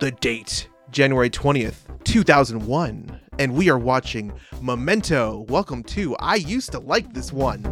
The date, January 20th, 2001, and we are watching Memento. Welcome to I Used to Like This One.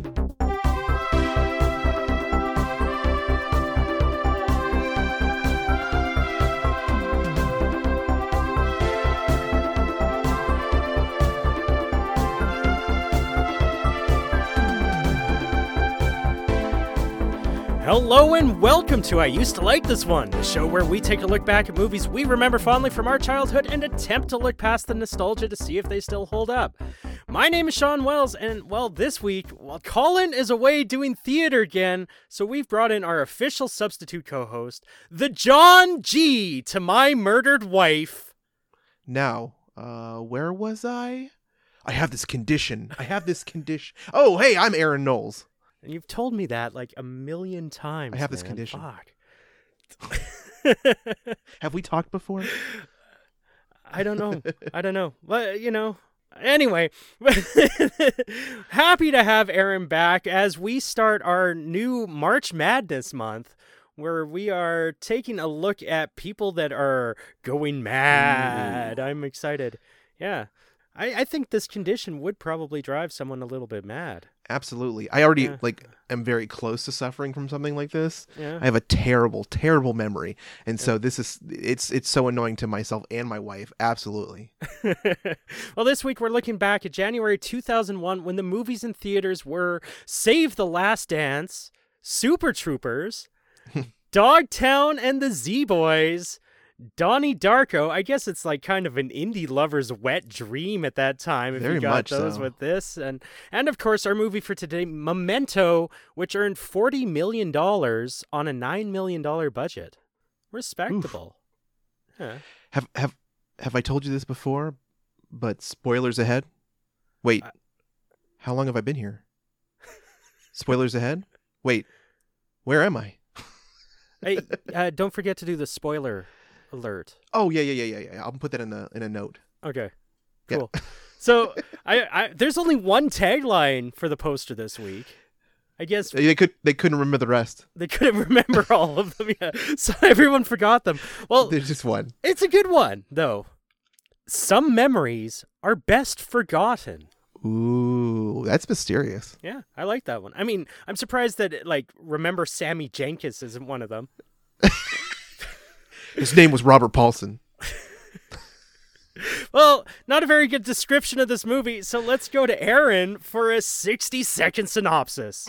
Hello and welcome to I Used to Like This One, the show where we take a look back at movies we remember fondly from our childhood and attempt to look past the nostalgia to see if they still hold up. My name is Sean Wells, and this week, Colin is away doing theater again, so we've brought in our official substitute co-host, the John G. to my murdered wife. Now, where was I? I have this condition. Oh, hey, I'm Aaron Knowles. And you've told me that like a million times. I have this condition. Fuck. Have we talked before? I don't know. But, anyway, happy to have Aaron back as we start our new March Madness month, where we are taking a look at people that are going mad. Ooh. I'm excited. Yeah. I think this condition would probably drive someone a little bit mad. Absolutely. I already am very close to suffering from something like this. Yeah. I have a terrible, terrible memory. And so it's so annoying to myself and my wife. Absolutely. Well, this week we're looking back at January 2001 when the movies in theaters were Save the Last Dance, Super Troopers, Dogtown and the Z-Boys, Donnie Darko. I guess it's like kind of an indie lover's wet dream at that time if Very you got much those so. with this. And of course our movie for today, Memento, which earned $40 million on a $9 million budget. Respectable. Yeah. Have I told you this before? But spoilers ahead. Wait, how long have I been here? Spoilers ahead? Wait, where am I? Hey, don't forget to do the spoiler alert. Oh yeah. I'll put that in a note. Okay, cool. Yeah. So I there's only one tagline for the poster this week. I guess they couldn't remember the rest. They couldn't remember all of them. Yeah, so everyone forgot them. Well, there's just one. It's a good one though. Some memories are best forgotten. Ooh, that's mysterious. Yeah, I like that one. I mean, I'm surprised that remember Sammy Jenkins isn't one of them. His name was Robert Paulson. Well, not a very good description of this movie, so let's go to Aaron for a 60-second synopsis.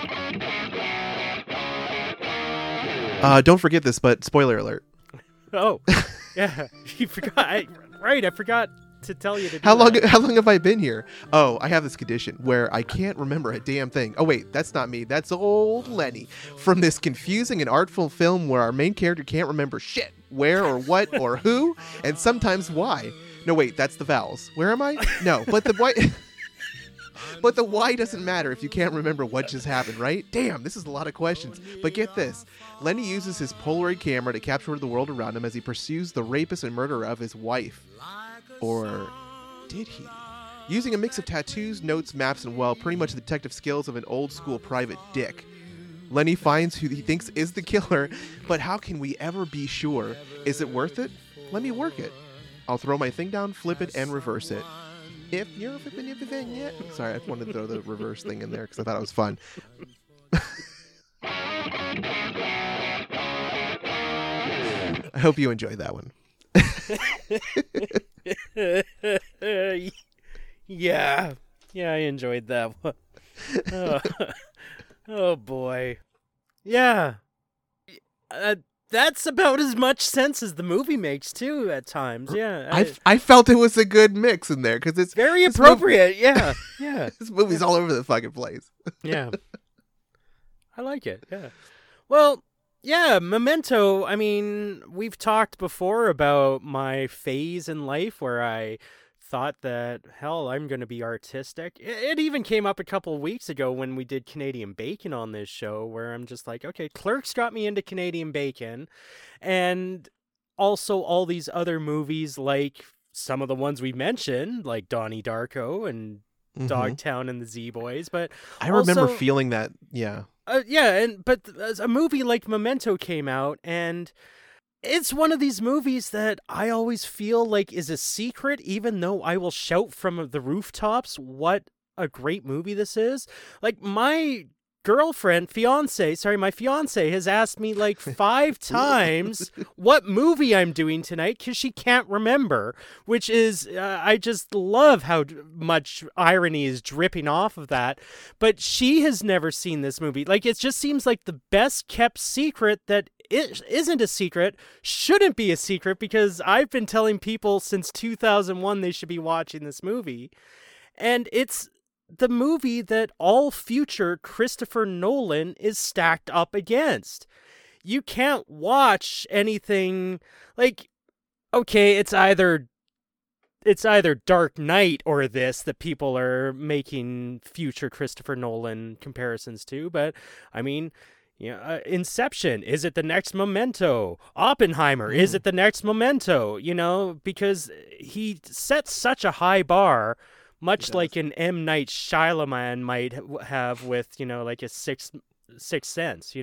Don't forget this, but spoiler alert. Oh, yeah, you forgot. I forgot to tell you to do How long have I been here? Oh, I have this condition where I can't remember a damn thing. Oh wait, that's not me. That's old Lenny from this confusing and artful film where our main character can't remember shit, where or what or who, and sometimes why. No wait, that's the vowels. Where am I? No, but the why. But the why doesn't matter if you can't remember what just happened, right? Damn, this is a lot of questions. But get this. Lenny uses his Polaroid camera to capture the world around him as he pursues the rapist and murderer of his wife. Or did he? Using a mix of tattoos, notes, maps, and, pretty much the detective skills of an old-school private dick. Lenny finds who he thinks is the killer, but how can we ever be sure? Is it worth it? Let me work it. I'll throw my thing down, flip it, and reverse it. If you're flipping everything yet. Sorry, I wanted to throw the reverse thing in there because I thought it was fun. I hope you enjoyed that one. Yeah, I enjoyed that one. Oh boy. Yeah. That's about as much sense as the movie makes too at times. Yeah. I felt it was a good mix in there because it's very appropriate. Yeah. This movie's all over the fucking place. Yeah. I like it. Yeah. Well, yeah, Memento, I mean, we've talked before about my phase in life where I thought that, hell, I'm going to be artistic. It even came up a couple of weeks ago when we did Canadian Bacon on this show, where I'm just like, okay, Clerks got me into Canadian Bacon, and also all these other movies, like some of the ones we mentioned, like Donnie Darko and Dogtown and the Z-Boys, but I remember feeling that, yeah. But a movie like Memento came out, and it's one of these movies that I always feel like is a secret, even though I will shout from the rooftops what a great movie this is. Like, my my fiance has asked me like 5 times what movie I'm doing tonight because she can't remember, which is, I just love how much irony is dripping off of that. But she has never seen this movie. Like, it just seems like the best kept secret that it isn't a secret, shouldn't be a secret, because I've been telling people since 2001 they should be watching this movie. And it's the movie that all future Christopher Nolan is stacked up against. You can't watch anything like, okay, it's either Dark Knight or this that people are making future Christopher Nolan comparisons to, but I mean, Inception, is it the next Memento? Oppenheimer, is it the next Memento? Because he sets such a high bar, much like an M. Night Shyamalan might have with, like a Sixth Sense,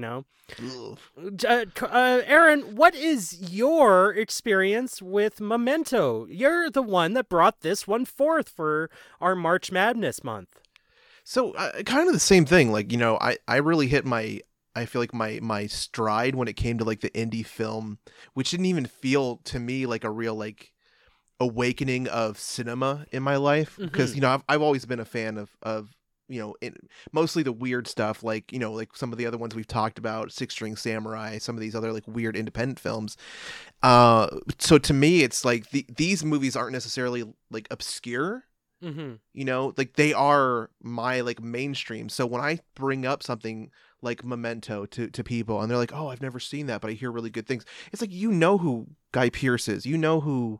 Aaron, what is your experience with Memento? You're the one that brought this one forth for our March Madness month. So kind of the same thing. Like, I really hit I feel like my stride when it came to like the indie film, which didn't even feel to me like a real like awakening of cinema in my life, because I've always been a fan of mostly the weird stuff, like like some of the other ones we've talked about, Six String Samurai, some of these other like weird independent films. So to me, it's like these movies aren't necessarily like obscure. Like they are my like mainstream. So when I bring up something like Memento to people and they're like, oh, I've never seen that, but I hear really good things, it's like, who Guy Pearce is, who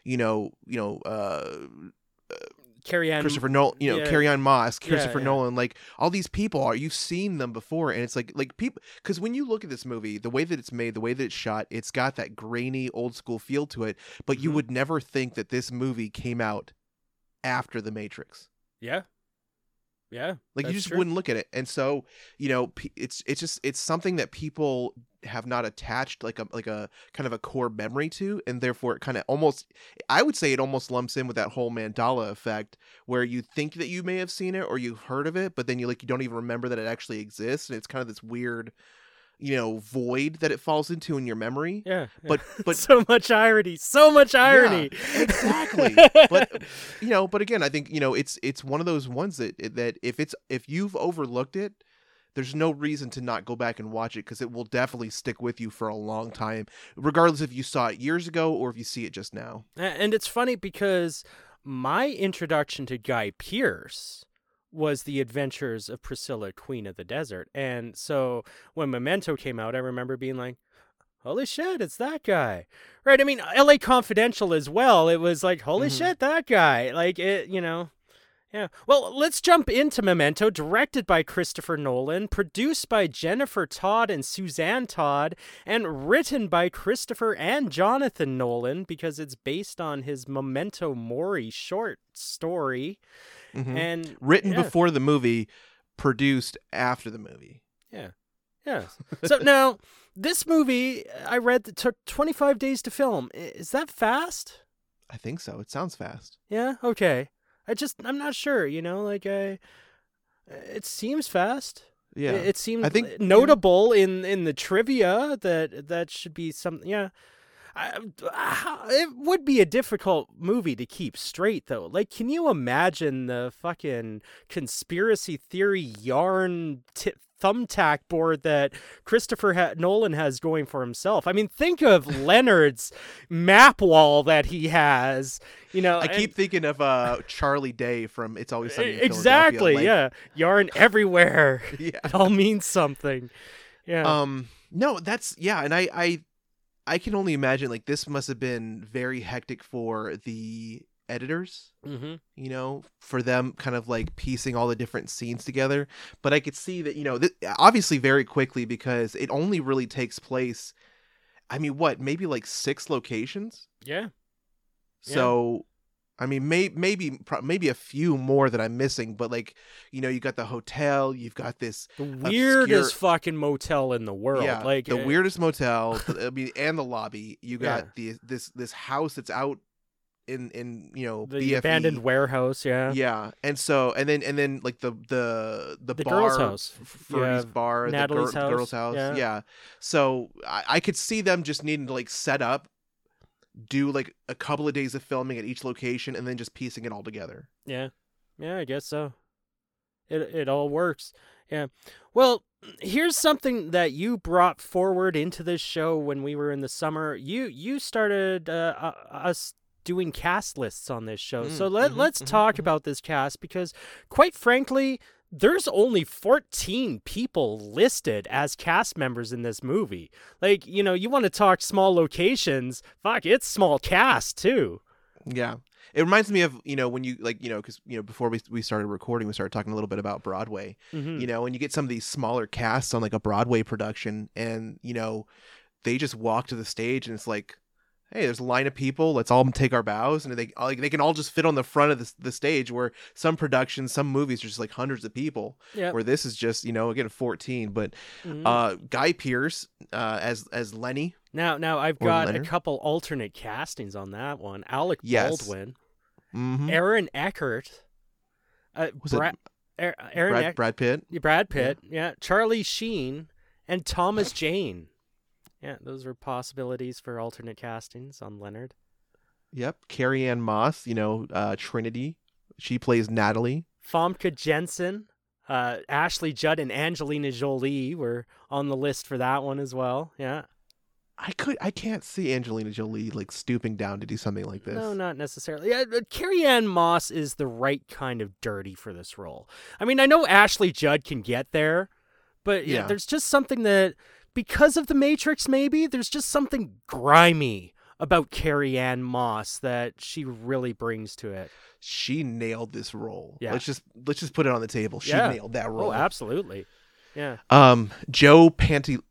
Carrie-Anne, Christopher Nolan, Carrie-Anne Moss, Christopher Nolan, like all these people you've seen them before. And it's like people, because when you look at this movie, the way that it's made, the way that it's shot, it's got that grainy old school feel to it, but you would never think that this movie came out after The Matrix. Like, you just wouldn't look at it. And so, it's something that people have not attached like a kind of a core memory to, and therefore it kind of almost, I would say it almost lumps in with that whole Mandela effect, where you think that you may have seen it or you've heard of it, but then you don't even remember that it actually exists, and it's kind of this weird void that it falls into in your memory. Yeah. But so much irony. Yeah, exactly. But again, I think, it's one of those ones that if you've overlooked it, there's no reason to not go back and watch it, because it will definitely stick with you for a long time, regardless if you saw it years ago or if you see it just now. And it's funny because my introduction to Guy Pearce was The Adventures of Priscilla, Queen of the Desert. And so when Memento came out, I remember being like, holy shit, it's that guy. Right? I mean, LA Confidential as well. It was like, holy shit, that guy. Like, it, Yeah. Well, let's jump into Memento, directed by Christopher Nolan, produced by Jennifer Todd and Suzanne Todd, and written by Christopher and Jonathan Nolan, because it's based on his Memento Mori short story. And written before the movie, produced after the movie. Yeah. So now, this movie, I read, that took 25 days to film. Is that fast? I think so. It sounds fast. Yeah? Okay. I'm not sure, it seems fast. Yeah. It seems, I think, notable in the trivia that should be something. Yeah. It would be a difficult movie to keep straight, though. Like, can you imagine the fucking conspiracy theory yarn thumbtack board that Christopher Nolan has going for himself? I mean, think of Leonard's map wall that he has. I keep thinking of Charlie Day from It's Always Sunny in Philadelphia. Exactly, yeah. Yarn everywhere. Yeah. It all means something. Yeah. No, that's, yeah, and I can only imagine, like, this must have been very hectic for the editors, for them kind of like piecing all the different scenes together. But I could see that, obviously very quickly, because it only really takes place, I mean, maybe like 6 locations? Yeah. So I mean, maybe a few more that I'm missing, but like, you got the hotel, you've got this The weirdest fucking motel in the world. yeah, Like the weirdest motel. I mean, and the lobby. You got this house that's out in the BFE. abandoned warehouse. Yeah. Yeah, and then like the bar, girls' house, Furry's bar, Natalie's the girls' house. Yeah. So I could see them just needing to like set up, do like a couple of days of filming at each location, and then just piecing it all together. Yeah, I guess so. It all works. Yeah. Well, here's something that you brought forward into this show when we were in the summer. You started us doing cast lists on this show. So let's talk about this cast, because quite frankly, there's only 14 people listed as cast members in this movie. Like, you want to talk small locations, fuck, it's small cast too. Yeah. It reminds me of, when you like, because, before we started recording, we started talking a little bit about Broadway, when you get some of these smaller casts on like a Broadway production and, they just walk to the stage and it's like, hey, there's a line of people. Let's all take our bows, and they can all just fit on the front of the stage. Where some productions, some movies are just like hundreds of people. Yep. Where this is just again 14. But Guy Pearce as Lenny. Now I've got a couple alternate castings on that one. Alec Baldwin, Aaron Eckhart, Brad Pitt. Brad Pitt, yeah. Charlie Sheen, and Thomas Jane. Yeah, those are possibilities for alternate castings on Leonard. Yep. Carrie Ann Moss, Trinity. She plays Natalie. Famke Jensen, Ashley Judd, and Angelina Jolie were on the list for that one as well. Yeah. I can't see Angelina Jolie like stooping down to do something like this. No, not necessarily. Yeah, Carrie Ann Moss is the right kind of dirty for this role. I mean, I know Ashley Judd can get there, but there's just something that, because of The Matrix, maybe, there's just something grimy about Carrie Ann Moss that she really brings to it. She nailed this role. Yeah. Let's just put it on the table. She nailed that role. Oh, absolutely. Yeah. Joe Pantoliano.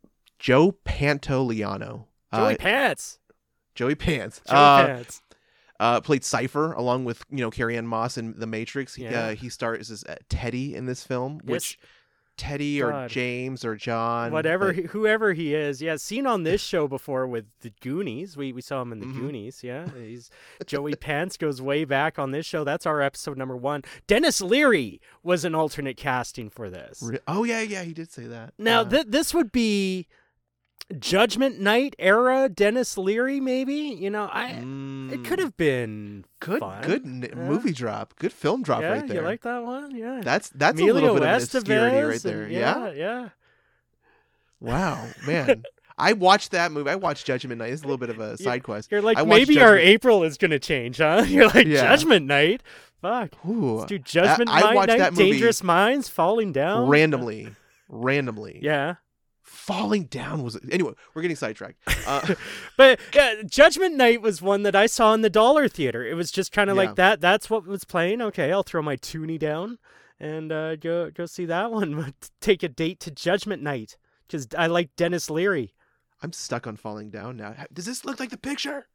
Joey Pants. Joey Pants. Played Cypher along with Carrie Ann Moss in The Matrix. He stars as Teddy in this film, which Teddy or James or John, whoever he is, seen on this show before with the Goonies. We saw him in the Goonies. Yeah, Joey Pants goes way back on this show. That's our episode number 1. Dennis Leary was an alternate casting for this. Oh yeah, he did say that. Now this would be Judgment Night era Dennis Leary, maybe. It could have been good movie drop, good film drop right there. You like that one? Yeah, that's Emilio a little bit Estevez of obscurity right there. Yeah. Wow, man. I watched that movie. I watched Judgment Night. It's a little bit of a side quest. You're like, maybe our April is gonna change, huh? You're like, Judgment Night. Fuck. Ooh. Let's do Judgment Night. Dangerous Minds, Falling Down. Randomly. Yeah. Falling Down was anyway. We're getting sidetracked. But Judgment Night was one that I saw in the Dollar Theater. It was just kind of like that. That's what was playing. Okay, I'll throw my toonie down and go see that one. Take a date to Judgment Night because I like Dennis Leary. I'm stuck on Falling Down now. Does this look like the picture?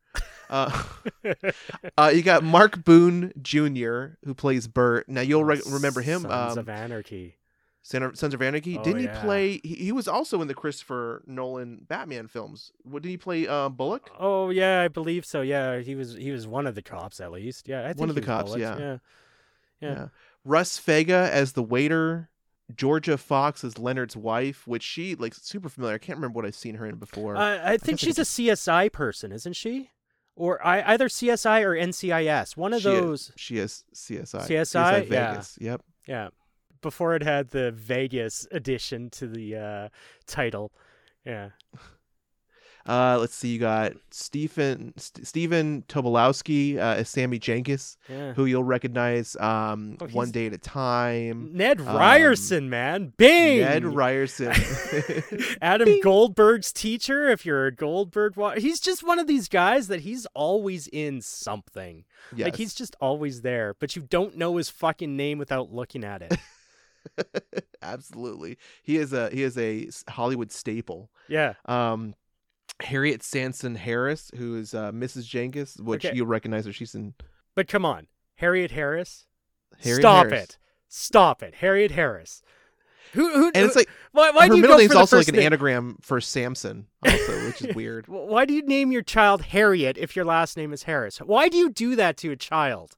You got Mark Boone Jr. who plays Bert. Now you'll remember him. Sons of Anarchy. Sons of Anarchy. Didn't he play? He was also in the Christopher Nolan Batman films. What did he play? Bullock. Oh yeah, I believe so. Yeah, he was one of the cops at least. Yeah, I think one of the cops. Bullock. Yeah. Russ Fega as the waiter. Georgia Fox as Leonard's wife, which she like super familiar. I can't remember what I've seen her in before. I think she's a CSI person, isn't she? Or either CSI or NCIS. One of those. She is CSI. CSI Vegas. Yep. Yeah. Before it had the Vegas addition to the title. Yeah. Let's see. You got Stephen Tobolowsky as Sammy Jenkins, who you'll recognize One Day at a Time. Ned Ryerson, man. Bing! Ned Ryerson. Adam Goldberg's teacher, if you're a Goldberg. He's just one of these guys that he's always in something. Yes. Like, he's just always there, but you don't know his fucking name without looking at it. Absolutely. He is a Hollywood staple. Yeah. Harriet Sanson Harris, who is Mrs. Jenkins, which you'll recognize her. She's in But come on, Harriet Harris. Harriet Stop Harris. it, Harriet Harris. Who? And it's like why her do you middle go name's for the also like first an name? anagram for Samson, also, which is weird. Why do you name your child Harriet if your last name is Harris? Why do you do that to a child?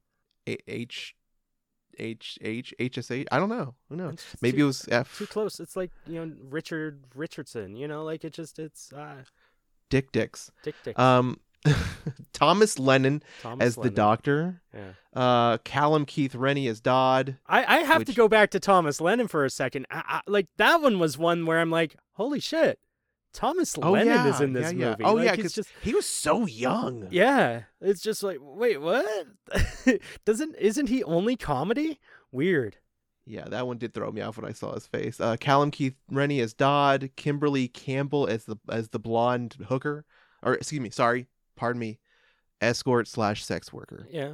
HSH. I don't know. Who knows? It's just Maybe too- it was F. Too close. It's like, Richard Richardson, like it's Dick Dix. Dick Dick. Thomas Lennon Thomas as the Lennon. doctor. Yeah. Callum Keith Rennie as Dodd. I have to which- go back to Thomas Lennon for a second. Like that one was one where I'm like, holy shit, Thomas Lennon is in this movie. Oh Like, yeah, he's because just he was so young. yeah. It's just like, wait, what? Isn't he only comedy? Weird. Yeah, that one did throw me off when I saw his face. Callum Keith Rennie as Dodd. Kimberly Campbell as the blonde hooker, or excuse me, sorry, pardon me, escort / sex worker. Yeah.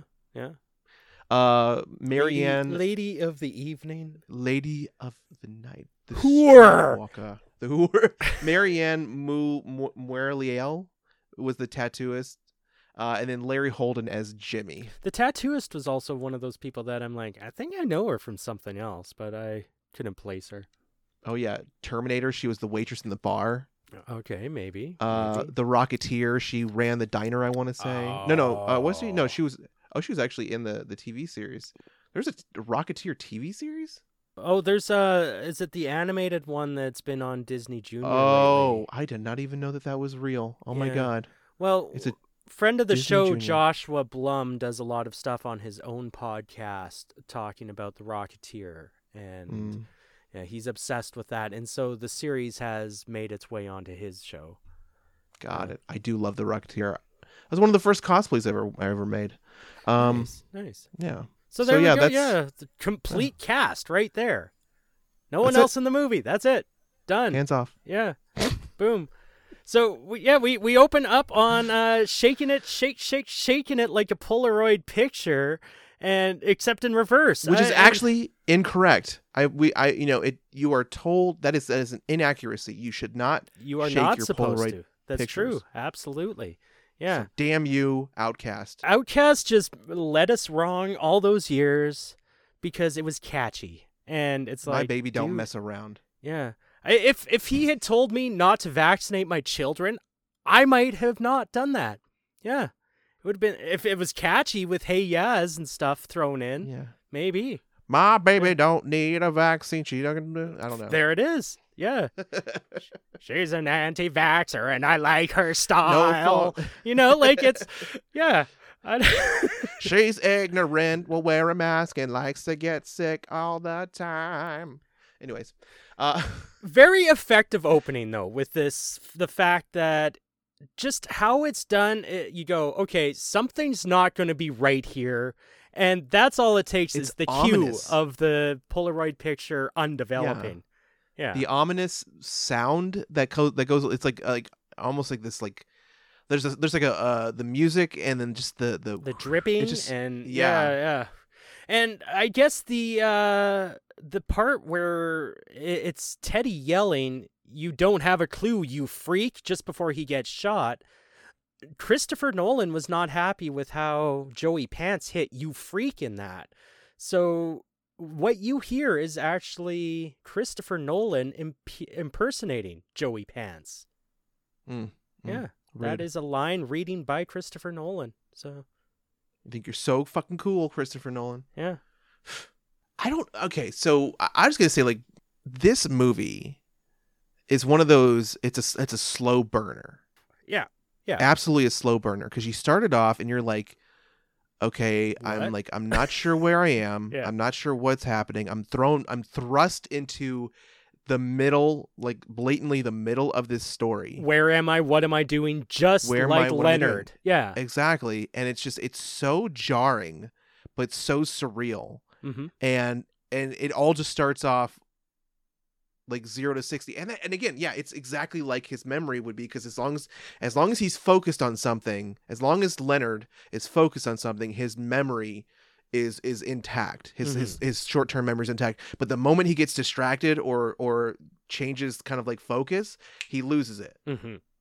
Marianne, Lady of the Evening. Lady of the Night. The Whore. Streetwalker. The whore. Marianne Muerliel was the tattooist. And then Larry Holden as Jimmy. The tattooist was also one of those people that I'm like, I think I know her from something else, but I couldn't place her. Oh yeah, Terminator. She was the waitress in the bar. Okay, maybe. The Rocketeer. She ran the diner. I want to say. No. Was she? No, she was. Oh, she was actually in the TV series. There's a Rocketeer TV series. Oh, there's is it the animated one that's been on Disney Junior? Oh, lately? I did not even know that was real. Oh my Yeah. god. Well, It's a friend of the Disney show, Junior. Joshua Blum, does a lot of stuff on his own podcast talking about the Rocketeer, and yeah, he's obsessed with that, and so the series has made its way onto his show. Got it. I do love the Rocketeer. That was one of the first cosplays I ever made. Nice. Yeah. So there yeah, we go. that's- Yeah, the complete cast right there. No one That's it. else in the movie. That's it. Done. Hands off. Yeah. Boom. So we open up on shaking it like a Polaroid picture, and except in reverse, Which is actually incorrect. You are told that is an inaccuracy. You should not. you are shake not your supposed Polaroid to. That's pictures. true. Absolutely. Yeah. So damn you, Outcast. Outcast just led us wrong all those years because it was catchy, and it's My like, baby don't dude, mess around. Yeah. If he had told me not to vaccinate my children, I might have not done that. Yeah. It would have been, if it was catchy with Hey Yaz and stuff thrown in, Yeah. maybe. My baby don't need a vaccine. She doesn't. I don't know. There it is. Yeah. She's an anti-vaxxer and I like her style. fault. Like it's, yeah. She's ignorant, will wear a mask, and likes to get sick all the time. Anyways, Very effective opening though, with the fact that just how it's done, you go, okay, something's not going to be right here, and that's all it takes It's is the ominous. cue of the Polaroid picture undeveloping. Yeah. the ominous sound that goes. It's like almost like this. Like there's like the music, and then just The dripping just- and yeah. yeah. And I guess the part where it's Teddy yelling, "You don't have a clue, you freak," just before he gets shot. Christopher Nolan was not happy with how Joey Pants hit "you freak" in that. So what you hear is actually Christopher Nolan impersonating Joey Pants. Yeah. That rude. is a line reading by Christopher Nolan. So I think you're so fucking cool, Christopher Nolan. yeah. I don't. Okay, so I was gonna say, like, this movie is one of those. It's a slow burner. Yeah. Yeah. Absolutely a slow burner, because you started off and you're like, okay, What? I'm not sure where I am. Yeah. I'm not sure what's happening. I'm thrust into the middle, like blatantly the middle of this story. Where am I? What am I doing? Just Where am like I? What am I doing? Leonard. Yeah. Exactly, and it's so jarring, but so surreal. Mm-hmm. and it all just starts off like 0 to 60, and again, yeah, it's exactly like his memory would be, because as long as he's focused on something, as long as Leonard is focused on something, his memory is intact. His short-term memory is intact, but the moment he gets distracted or changes kind of like focus, he loses it. Mm-hmm.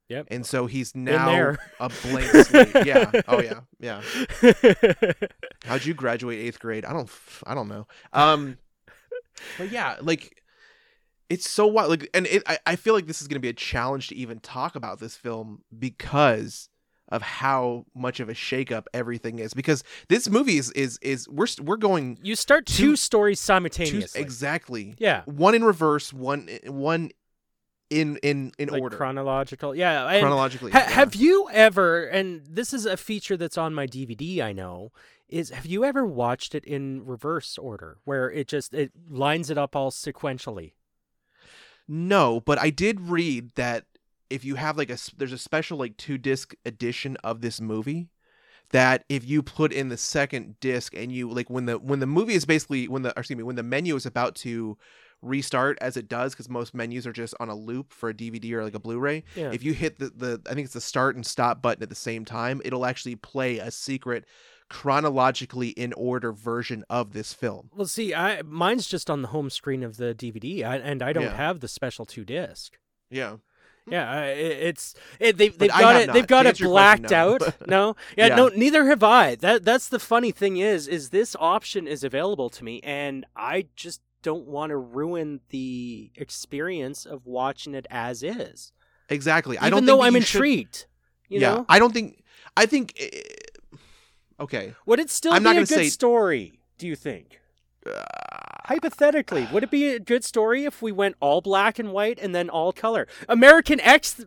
Yep. And so he's Been now there. a blank slate. Yeah. Oh yeah. Yeah. How'd you graduate 8th grade? I don't know. But yeah, like it's so wild. Like, and I feel like this is going to be a challenge to even talk about this film because of how much of a shakeup everything is. Because this movie is we're going You start two stories simultaneously. exactly. Yeah. One in reverse, one in Like order. chronological. Yeah. And Chronologically. have you ever, and this is a feature that's on my DVD, I know, is have you ever watched it in reverse order where it lines it up all sequentially? No, but I did read that if you have like there's a special like 2-disc edition of this movie that if you put in the second disc and you like when the movie is basically when the menu is about to restart, as it does because most menus are just on a loop for a DVD or like a Blu-ray. Yeah. If you hit the I think it's the start and stop button at the same time, it'll actually play a secret chronologically in order version of this film. Well, see, mine's just on the home screen of the DVD, and I don't Yeah. have the special 2-disc. Yeah. Yeah, they've But I got have it. not. They've got To it answer your blacked question, no. out. No, yeah, Yeah. no, neither have I. That's the funny thing is this option is available to me, and I just don't want to ruin the experience of watching it as is. Exactly. I Even don't though think that I'm you should- intrigued, you know, I think okay. would it still I'm be not a gonna good say- story? Do you think? Hypothetically, would it be a good story if we went all black and white and then all color? American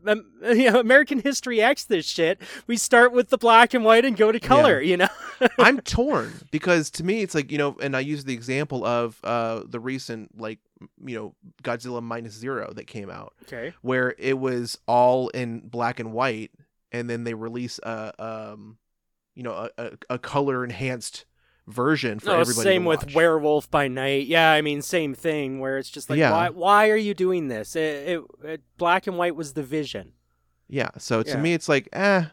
History X this shit. We start with the black and white and go to color, you know? I'm torn because to me it's like, and I use the example of the recent like, Godzilla Minus Zero that came out Okay. where it was all in black and white and then they release a color enhanced version for everybody same to with watch. Werewolf by Night. Yeah, I mean, same thing where it's just like, Yeah. why are you doing this? It black and white was the vision. Yeah. So to Yeah. me, it's like,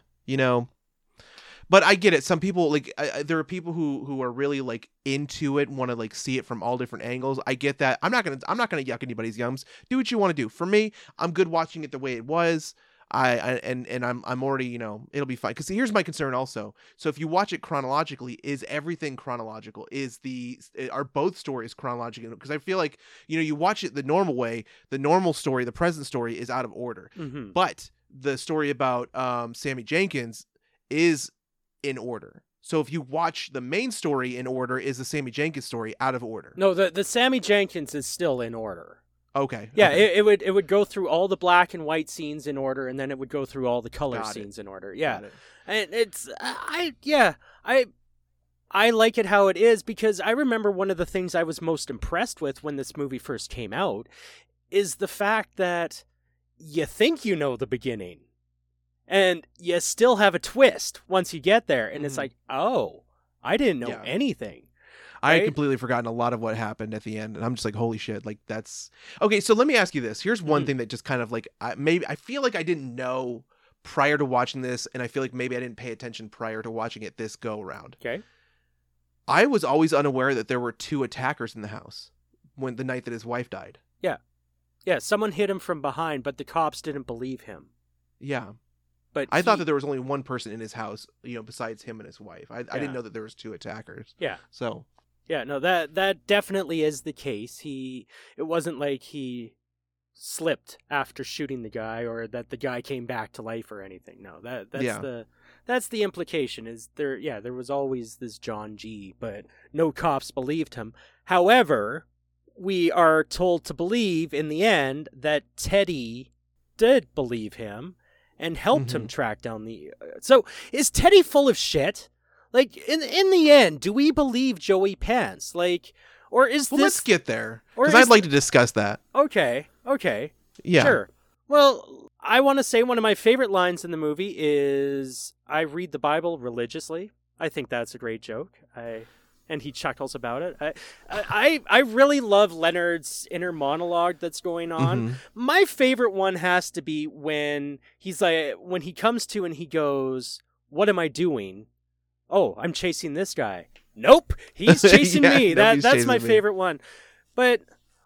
but I get it. Some people like, there are people who are really like into it, want to like see it from all different angles. I get that. I'm not gonna yuck anybody's yums. Do what you want to do. For me, I'm good watching it the way it was. I'm already, it'll be fine. Because here's my concern also. So if you watch it chronologically, is everything chronological? Are both stories chronological? Because I feel like, you watch it the normal way, the normal story, the present story is out of order. Mm-hmm. But the story about Sammy Jenkins is in order. So if you watch the main story in order, is the Sammy Jenkins story out of order? No, the Sammy Jenkins is still in order. Okay. Yeah, okay. it would go through all the black and white scenes in order, and then it would go through all the color Got it. scenes in order. Yeah, Got it. and it's I like it how it is because I remember one of the things I was most impressed with when this movie first came out is the fact that you think you know the beginning, and you still have a twist once you get there, and it's like, oh, I didn't know Yeah. anything. I had Right? completely forgotten a lot of what happened at the end, and I'm just like, holy shit, like that's okay. So let me ask you this. Here's one thing that just kind of like, I feel like I didn't know prior to watching this, and I feel like maybe I didn't pay attention prior to watching it this go around. Okay. I was always unaware that there were 2 attackers in the house when the night that his wife died. Yeah, someone hit him from behind, but the cops didn't believe him. Yeah, But I thought that there was only one person in his house, besides him and his wife. I Yeah. didn't know that there was 2 attackers. Yeah. So Yeah, no, that definitely is the case. It wasn't like he slipped after shooting the guy or that the guy came back to life or anything. No, that's the implication is there was always this John G, but no cops believed him. However, we are told to believe in the end that Teddy did believe him and helped him track down the So, is Teddy full of shit? Like, in the end, do we believe Joey Pants? Like, or is let's this... get there, or because is I'd like to discuss that. Okay, Yeah. sure. Well, I want to say one of my favorite lines in the movie is, I read the Bible religiously. I think that's a great joke. And he chuckles about it. I really love Leonard's inner monologue that's going on. Mhm. My favorite one has to be when he's like, when he comes to and he goes, "What am I doing? Oh, I'm chasing this guy." Nope, he's chasing Yeah, me. nope, he's That's chasing my me. favorite one. But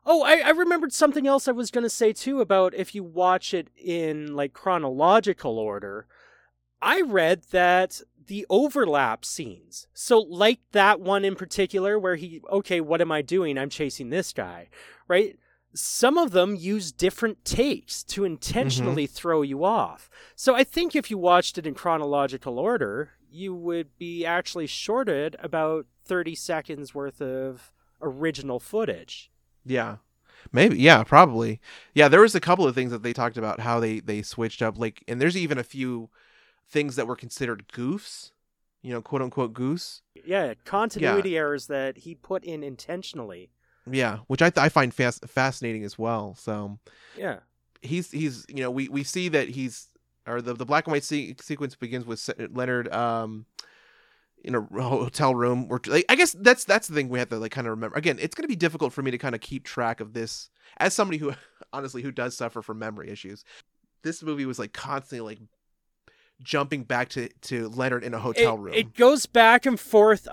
Oh, I remembered something else I was going to say too about if you watch it in like chronological order. I read that the overlap scenes, so like that one in particular where okay, what am I doing? I'm chasing this guy, right? Some of them use different takes to intentionally throw you off. So I think if you watched it in chronological order, you would be actually shorted about 30 seconds worth of original footage. Yeah. Maybe, yeah, probably. Yeah, there was a couple of things that they talked about how they switched up, like, and there's even a few things that were considered goofs, quote unquote goose. Yeah, continuity errors that he put in intentionally. Yeah, which I find fascinating as well. So yeah, he's we see that the black and white sequence begins with Leonard in a hotel room, or like, I guess that's the thing we have to like kind of remember. Again, it's going to be difficult for me to kind of keep track of this as somebody who honestly who does suffer from memory issues. This movie was like constantly like jumping back to Leonard in a hotel room. It goes back and forth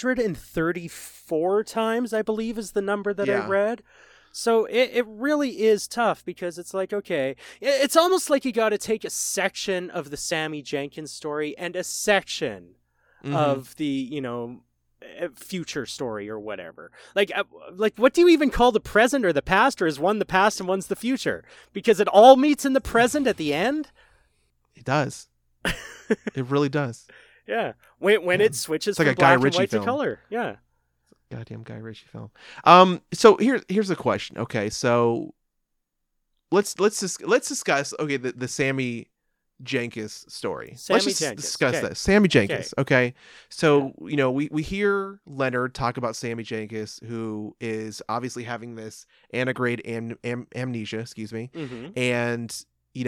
134 times, I believe is the number that I read. So it really is tough because it's like, okay, it's almost like you got to take a section of the Sammy Jenkins story and a section of the, future story or whatever. Like what do you even call the present or the past, or is one the past and one's the future? Because it all meets in the present at the end? It does. It really does. Yeah. When it switches like from a Guy black Ritchie and white film. to color. Yeah. Goddamn Guy Ritchie film. So here's a question. Okay, so let's discuss the Sammy Jenkins story. Let's just discuss that. Sammy Jenkins. Okay. So, we hear Leonard talk about Sammy Jenkins, who is obviously having this antegrade amnesia, excuse me. And,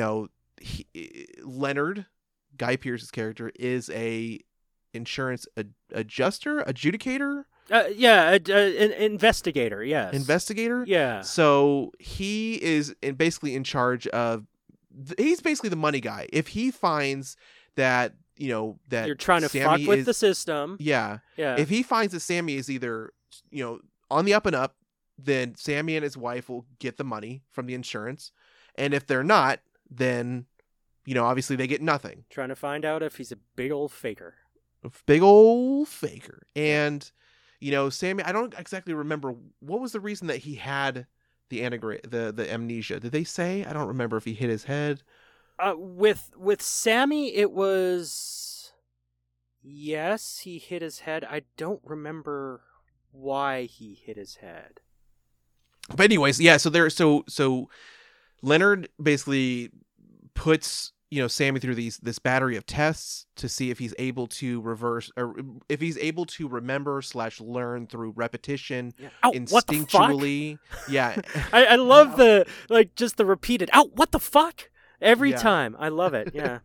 Leonard, Guy Pearce's character, is a insurance adjudicator. An investigator, yes. Investigator? Yeah. So he is basically in charge of he's basically the money guy. If he finds that, that you're trying to Sammy fuck with the system. Yeah. Yeah. If he finds that Sammy is either, on the up and up, then Sammy and his wife will get the money from the insurance. And if they're not, then, obviously they get nothing. Trying to find out if he's a big old faker. Big old faker. And, Sammy, I don't exactly remember what was the reason that he had the amnesia. Did they say? I don't remember if he hit his head. With Sammy, it was, yes, he hit his head. I don't remember why he hit his head. But anyways, yeah. So Leonard basically puts Sammy through this battery of tests to see if he's able to reverse, or if he's able to remember / learn through repetition, instinctually. Yeah. I love just the repeated, "Ow, what the fuck?" every time. I love it. Yeah.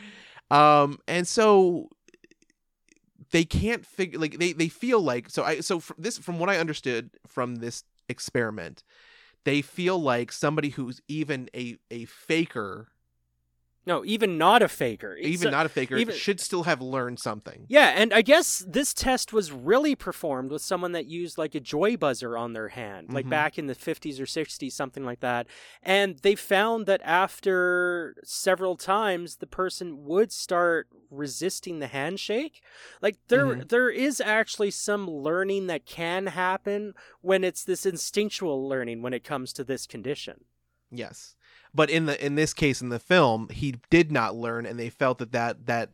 And so they can't figure, like, they feel like, from what I understood from this experiment, they feel like somebody who's even a faker. No, even not a faker. Should still have learned something. Yeah, and I guess this test was really performed with someone that used like a joy buzzer on their hand, like back in the 50s or 60s, something like that. And they found that after several times, the person would start resisting the handshake. Like there is actually some learning that can happen when it's this instinctual learning when it comes to this condition. Yes. But in this case, in the film, he did not learn, and they felt that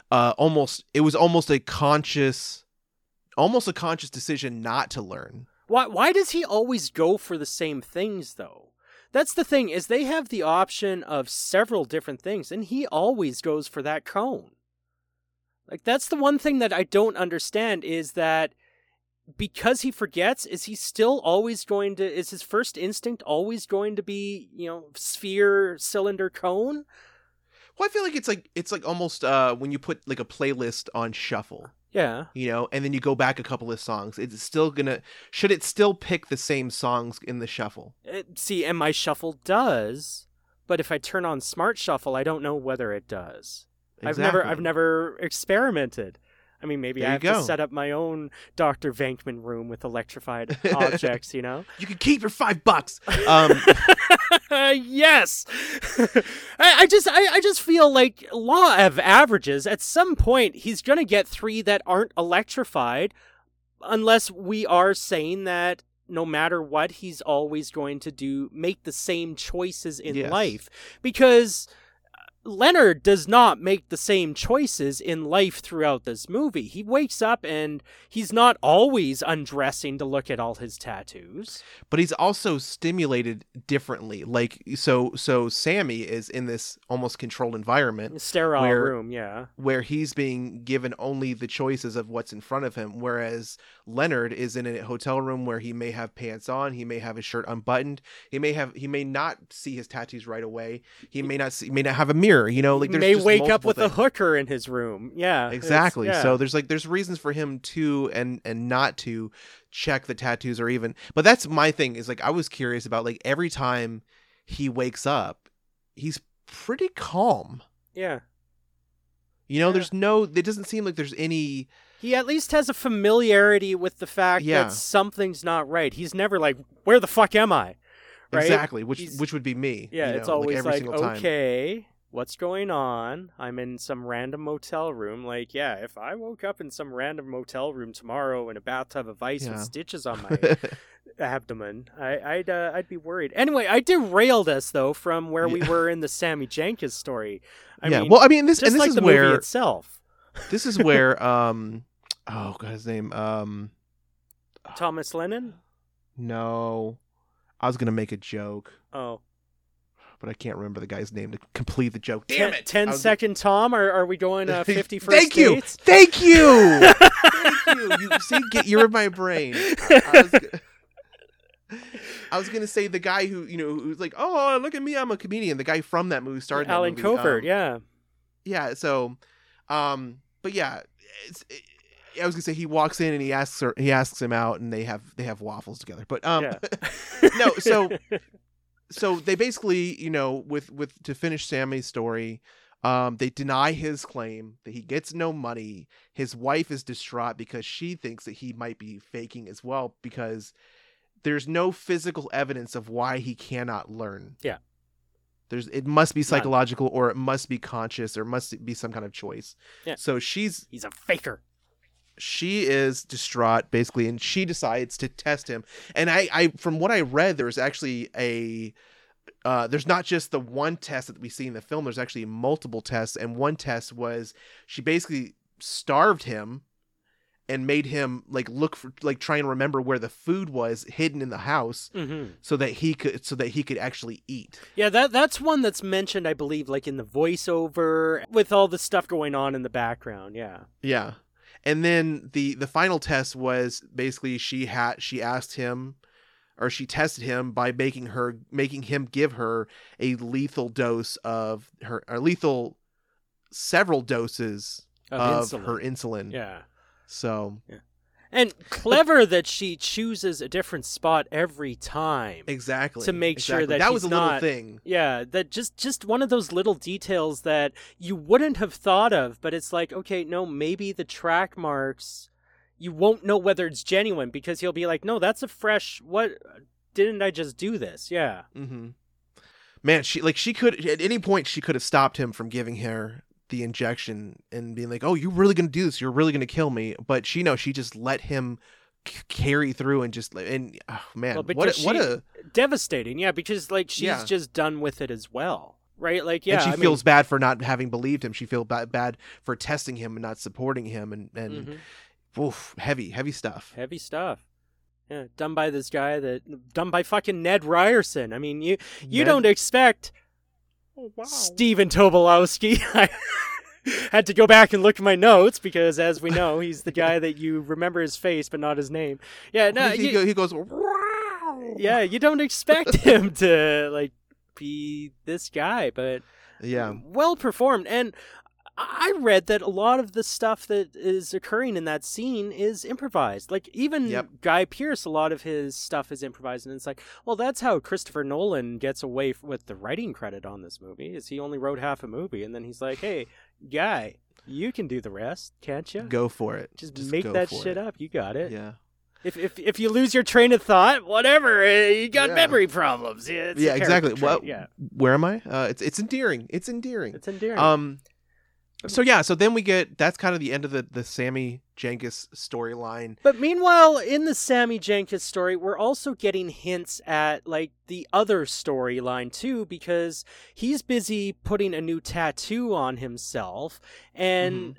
it was almost a conscious decision not to learn. Why does he always go for the same things, though? That's the thing, is they have the option of several different things, and he always goes for that cone. Like, that's the one thing that I don't understand, is that because he forgets, is his first instinct always going to be, sphere, cylinder, cone? Well, I feel like it's like almost when you put like a playlist on shuffle. Yeah. And then you go back a couple of songs. Should it still pick the same songs in the shuffle? See, and my shuffle does, but if I turn on Smart Shuffle, I don't know whether it does. Exactly. I've never experimented. I mean, maybe There I you have go. to set up my own Dr. Venkman room with electrified objects, you know? You can keep your $5. Yes. I just feel like law of averages. At some point, he's gonna get 3 that aren't electrified, unless we are saying that no matter what, he's always going to make the same choices in Yes. life, because Leonard does not make the same choices in life throughout this movie. He wakes up and he's not always undressing to look at all his tattoos. But he's also stimulated differently. Like, so Sammy is in this almost controlled environment Sterile where- room, yeah. where he's being given only the choices of what's in front of him, whereas Leonard is in a hotel room where he may have pants on, he may have his shirt unbuttoned, he may not see his tattoos right away, he may not have a mirror, you know, like He there's may just wake up multiple with a things. hooker in his room. Yeah. it's- Exactly. yeah. So there's reasons for him to and not to check the tattoos, or even, but that's my thing, is like I was curious about, like, every time he wakes up, he's pretty calm. Yeah. You know, Yeah. it doesn't seem like there's any. He at least has a familiarity with the fact Yeah. that something's not right. He's never like, where the fuck am I? Right? Exactly, He's- which would be me. Yeah, you it's know, always every like, single time. okay, what's going on? I'm in some random motel room. Like, yeah, if I woke up in some random motel room tomorrow in a bathtub of ice Yeah. with stitches on my abdomen, I'd be worried. Anyway, I derailed us though from where we Yeah. were in the Sammy Jenkins story. I yeah, mean, well, I mean, this just and this like is the where movie itself. this is where oh god, his name Thomas Lennon. no, I was gonna make a joke, Oh. but I can't remember the guy's name to complete the joke. Ten- Damn it! 10 I was- second Tom, or are we going 50 first Thank you, dates? thank you, thank you. You see, you're in my brain. I was gonna say the guy who, you know, who's like, oh, look at me, I'm a comedian. The guy from that movie started. Alan that movie. Covert, yeah. Yeah. So, but yeah, I was gonna say he walks in and he asks him out, and they have waffles together. But Yeah. no, so they basically, you know, with to finish Sammy's story, they deny his claim that he gets no money. His wife is distraught because she thinks that he might be faking as well, because there's no physical evidence of why he cannot learn. Yeah. It must be None. psychological, or it must be conscious, or it must be some kind of choice. Yeah. So she's He's a faker. she is distraught basically, and she decides to test him. And I from what I read, there's actually there's not just the one test that we see in the film, there's actually multiple tests. And one test was she basically starved him and made him try and remember where the food was hidden in the house, Mm-hmm. so that he could actually eat. Yeah, that's one that's mentioned, I believe, like in the voiceover with all the stuff going on in the background. Yeah. Yeah. And then the final test was basically she asked him, or she tested him by making him give her a lethal dose of several doses of insulin. her insulin. Yeah. So And clever that she chooses a different spot every time. exactly, To make sure that that he's was a little not- thing. Yeah, that just one of those little details that you wouldn't have thought of, but it's like, okay, no, maybe the track marks, you won't know whether it's genuine, because he'll be like, no, that's a fresh, what, didn't I just do this? Yeah. Mm-hmm. Man, she could at any point she could have stopped him from giving her the injection and being like, "Oh, you're really gonna do this? You're really gonna kill me?" But she just let him carry through and oh, man, Well, what because a devastating, yeah, because like she's Yeah. just done with it as well, right? Like, yeah, and she I feels bad for not having believed him. She feels bad for testing him and not supporting him, and Mhm. oof, heavy stuff. Heavy stuff. Yeah, done by this guy done by fucking Ned Ryerson. I mean, you Ned- don't expect Oh, wow. Steven Tobolowsky. I had to go back and look at my notes because, as we know, he's the guy that you remember his face but not his name. Yeah, no, he goes. Wow. yeah, you don't expect him to like be this guy, but Yeah. well performed. And I read that a lot of the stuff that is occurring in that scene is improvised. Like, even Yep. Guy Pearce, a lot of his stuff is improvised, and it's like, well, that's how Christopher Nolan gets away with the writing credit on this movie, is he only wrote half a movie, and then he's like, hey, guy. You can do the rest, can't you? Go for it. Just make that shit it. up. You got it. Yeah. If you lose your train of thought, whatever, you got Yeah. memory problems. Yeah, it's a exactly. character Well, trait, yeah. where am I? It's endearing. It's endearing. It's endearing. So then we get, that's kind of the end of the Sammy Jenkins storyline. But meanwhile, in the Sammy Jenkins story, we're also getting hints at like the other storyline too, because he's busy putting a new tattoo on himself, and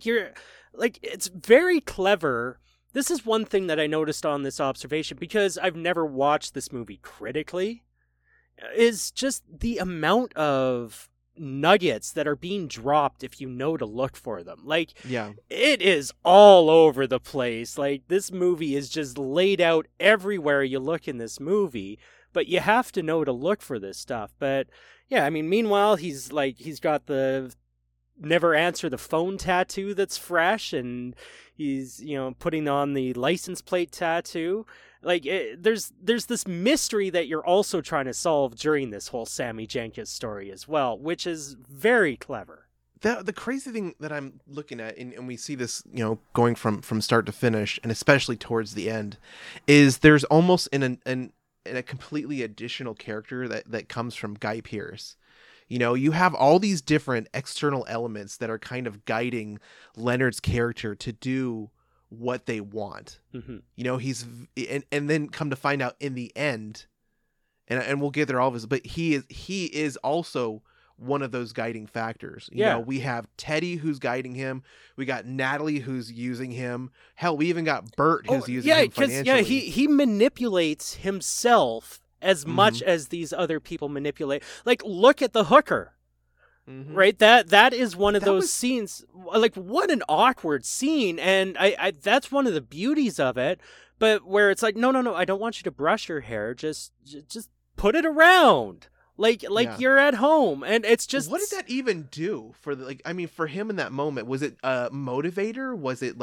it's very clever. This is one thing that I noticed on this observation, because I've never watched this movie critically, is just the amount of nuggets that are being dropped if you know to look for them. Like, Yeah. it is all over the place. Like, this movie is just laid out everywhere you look in this movie, but you have to know to look for this stuff. But yeah, I mean, meanwhile, he's got the never answer the phone tattoo that's fresh, and he's, putting on the license plate tattoo. Like, there's this mystery that you're also trying to solve during this whole Sammy Jenkins story as well, which is very clever. The crazy thing that I'm looking at, and we see this, going from start to finish, and especially towards the end, is there's almost in a completely additional character that comes from Guy Pearce. You have all these different external elements that are kind of guiding Leonard's character to do what they want. Mm-hmm. He's and then come to find out in the end, and we'll get there all of this, but he is also one of those guiding factors. We have Teddy who's guiding him. We got Natalie who's using him. Hell, we even got Bert who's using him financially. Yeah, he manipulates himself as much as these other people manipulate. Like, look at the hooker. Mm-hmm. Right? That is one of those scenes. Like, what an awkward scene. And I that's one of the beauties of it. But where it's like, no, I don't want you to brush your hair. Just put it around. Like you're at home. And it's just, what did that even do for for him in that moment? Was it a motivator? Was it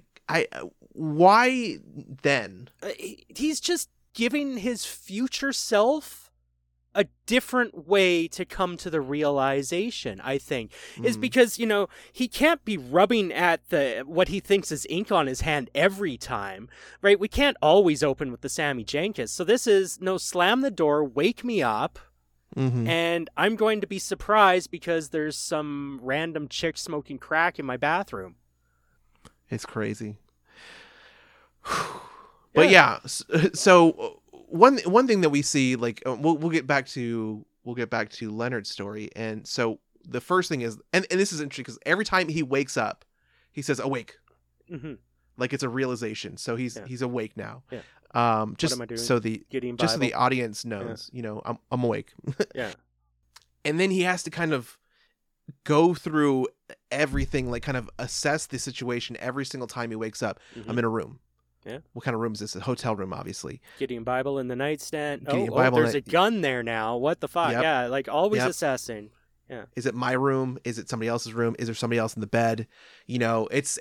why then? He's just giving his future self a different way to come to the realization, I think, is because, he can't be rubbing at what he thinks is ink on his hand every time, right? We can't always open with the Sammy Jenkins. So this is, no, slam the door, wake me up, and I'm going to be surprised because there's some random chick smoking crack in my bathroom. It's crazy. But yeah, so one thing that we see, we'll get back to Leonard's story, and so the first thing is, and this is interesting because every time he wakes up, he says awake, like it's a realization. So he's awake now. Yeah. Just what am I doing? so the audience knows, I'm awake. Yeah. And then he has to kind of go through everything, like kind of assess the situation every single time he wakes up. I'm in a room. Yeah. What kind of room is this? A hotel room, obviously. Gideon Bible in the nightstand. Bible there's a gun there now. What the fuck? Yep. Yeah, always assessing. Yeah. Is it my room? Is it somebody else's room? Is there somebody else in the bed? It's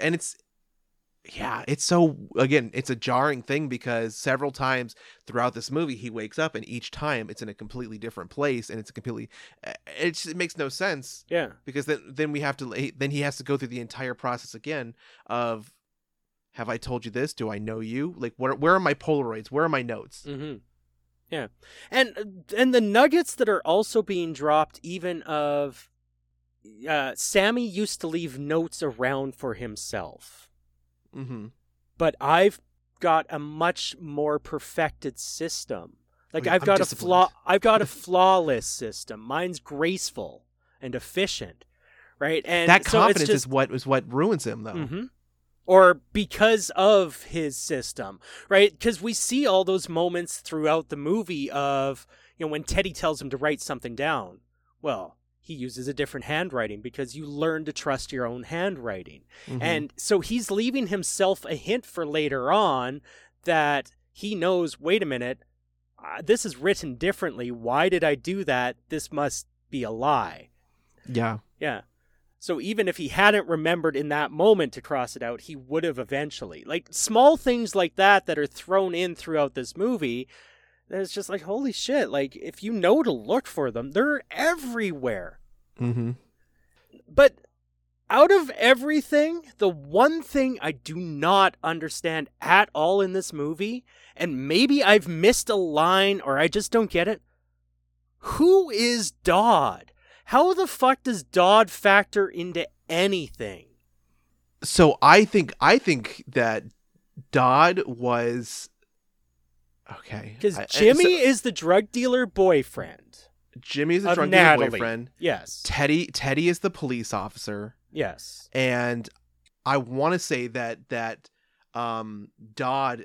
so, again, it's a jarring thing because several times throughout this movie he wakes up and each time it's in a completely different place, and it makes no sense. Yeah. Because then he has to go through the entire process again of, have I told you this? Do I know you? Like, where are my Polaroids? Where are my notes? Mm-hmm. Yeah. And the nuggets that are also being dropped, even of Sammy used to leave notes around for himself. Mm-hmm. But I've got a much more perfected system. Like, I've got a flawless system. Mine's graceful and efficient, right? And that so confidence is what ruins him, though. Mm-hmm. Or because of his system, right? Because we see all those moments throughout the movie of, when Teddy tells him to write something down. Well, he uses a different handwriting because you learn to trust your own handwriting. Mm-hmm. And so he's leaving himself a hint for later on that he knows, wait a minute, this is written differently. Why did I do that? This must be a lie. Yeah. Yeah. So even if he hadn't remembered in that moment to cross it out, he would have eventually. Like, small things like that are thrown in throughout this movie. It's just like, holy shit. Like, if you know to look for them, they're everywhere. Mm-hmm. But out of everything, the one thing I do not understand at all in this movie, and maybe I've missed a line or I just don't get it, who is Dodd? How the fuck does Dodd factor into anything? So I think that Dodd was okay. Because Jimmy is the drug dealer boyfriend. Jimmy is the of drug dealer Natalie. boyfriend. Yes. Teddy is the police officer. Yes. And I want to say that Dodd,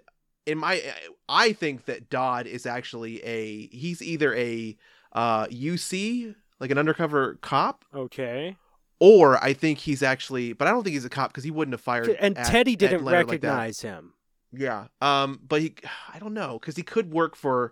I think that Dodd is actually he's either a UC, like an undercover cop. Okay. Or I think he's actually, but I don't think he's a cop because he wouldn't have fired. And Teddy didn't recognize him. Yeah. But I don't know, because he could work for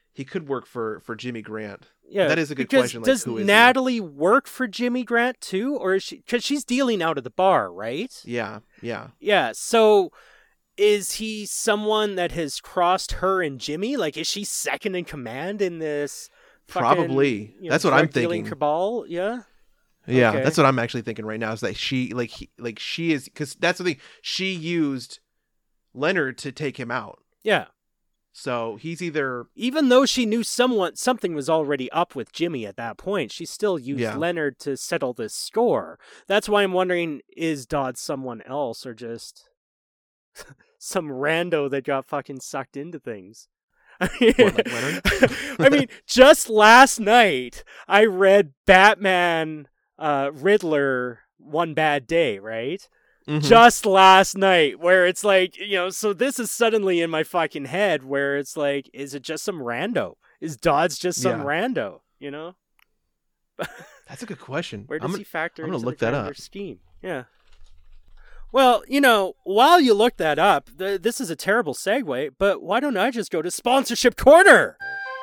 Jimmy Grant. Yeah. That is a good because question. Like, does who is Natalie work for Jimmy Grant too, or is she? Because she's dealing out of the bar, right? Yeah. Yeah. Yeah. So, is he someone that has crossed her and Jimmy? Like, is she second in command in this? Probably. That's what I'm thinking. Cabal. Yeah. Yeah, Okay. that's what I'm actually thinking right now. Is that she she is, because that's the thing. She used Leonard to take him out. Yeah. So he's either, even though she knew something was already up with Jimmy at that point, she still used Leonard to settle this score. That's why I'm wondering, is Dodd someone else or just some rando that got fucking sucked into things? what, like Leonard? I mean, just last night I read Batman Riddler One Bad Day, right? Mm-hmm. Just last night, where it's like, so this is suddenly in my fucking head where it's like, is it just some rando? Is Dodd's just some rando, That's a good question. Where does he factor into the that scheme? Yeah. Well, while you look that up, this is a terrible segue, but why don't I just go to Sponsorship Corner?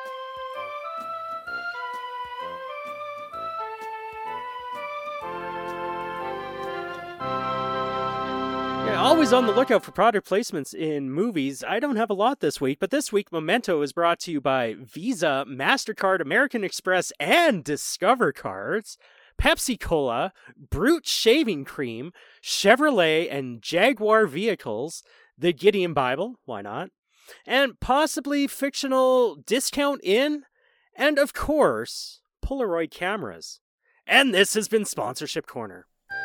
Always on the lookout for product placements in movies. I don't have a lot this week, but this week Memento is brought to you by Visa, MasterCard, American Express, and Discover Cards, Pepsi Cola, Brute Shaving Cream, Chevrolet and Jaguar Vehicles, the Gideon Bible, why not, and possibly fictional Discount Inn, and of course, Polaroid cameras. And this has been Sponsorship Corner.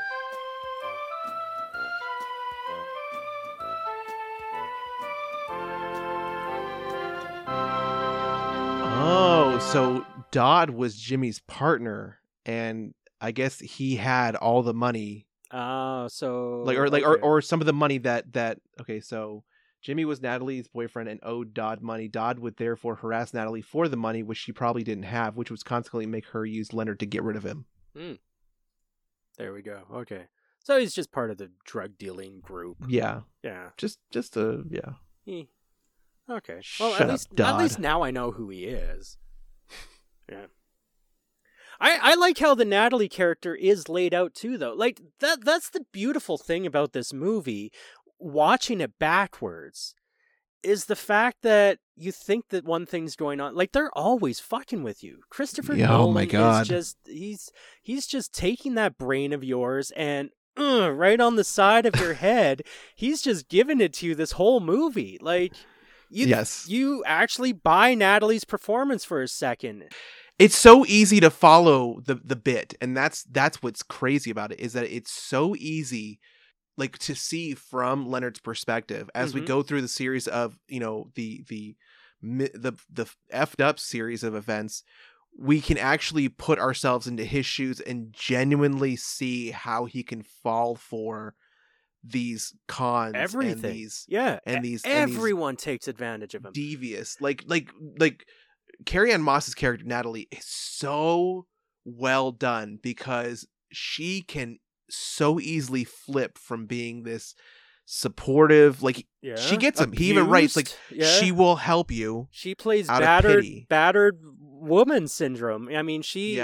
Oh, so Dodd was Jimmy's partner, and I guess he had all the money. So or some of the money that okay, so Jimmy was Natalie's boyfriend and owed Dodd money. Dodd would therefore harass Natalie for the money, which she probably didn't have, which would consequently make her use Leonard to get rid of him. There we go. Okay. So he's just part of the drug dealing group. Yeah. Yeah. Just yeah. Okay. Well, Shut at least now I know who he is. Yeah. I like how the Natalie character is laid out too, though. Like that's the beautiful thing about this movie, watching it backwards, is the fact that you think that one thing's going on. Like, they're always fucking with you. Christopher Nolan oh my God. is just he's just taking that brain of yours and right on the side of your head, he's just giving it to you this whole movie. Like, you actually buy Natalie's performance for a second. It's so easy to follow the bit, and that's what's crazy about it, is that it's so easy, like, to see from Leonard's perspective as we go through the series of, the effed up series of events. We can actually put ourselves into his shoes and genuinely see how he can fall for these cons. Everything. And these everyone takes advantage of him. Devious. Like Carrie-Anne Moss's character Natalie is so well done, because she can so easily flip from being this supportive, like, she gets him. He even writes, like, she will help you. She plays out battered woman syndrome. I mean, she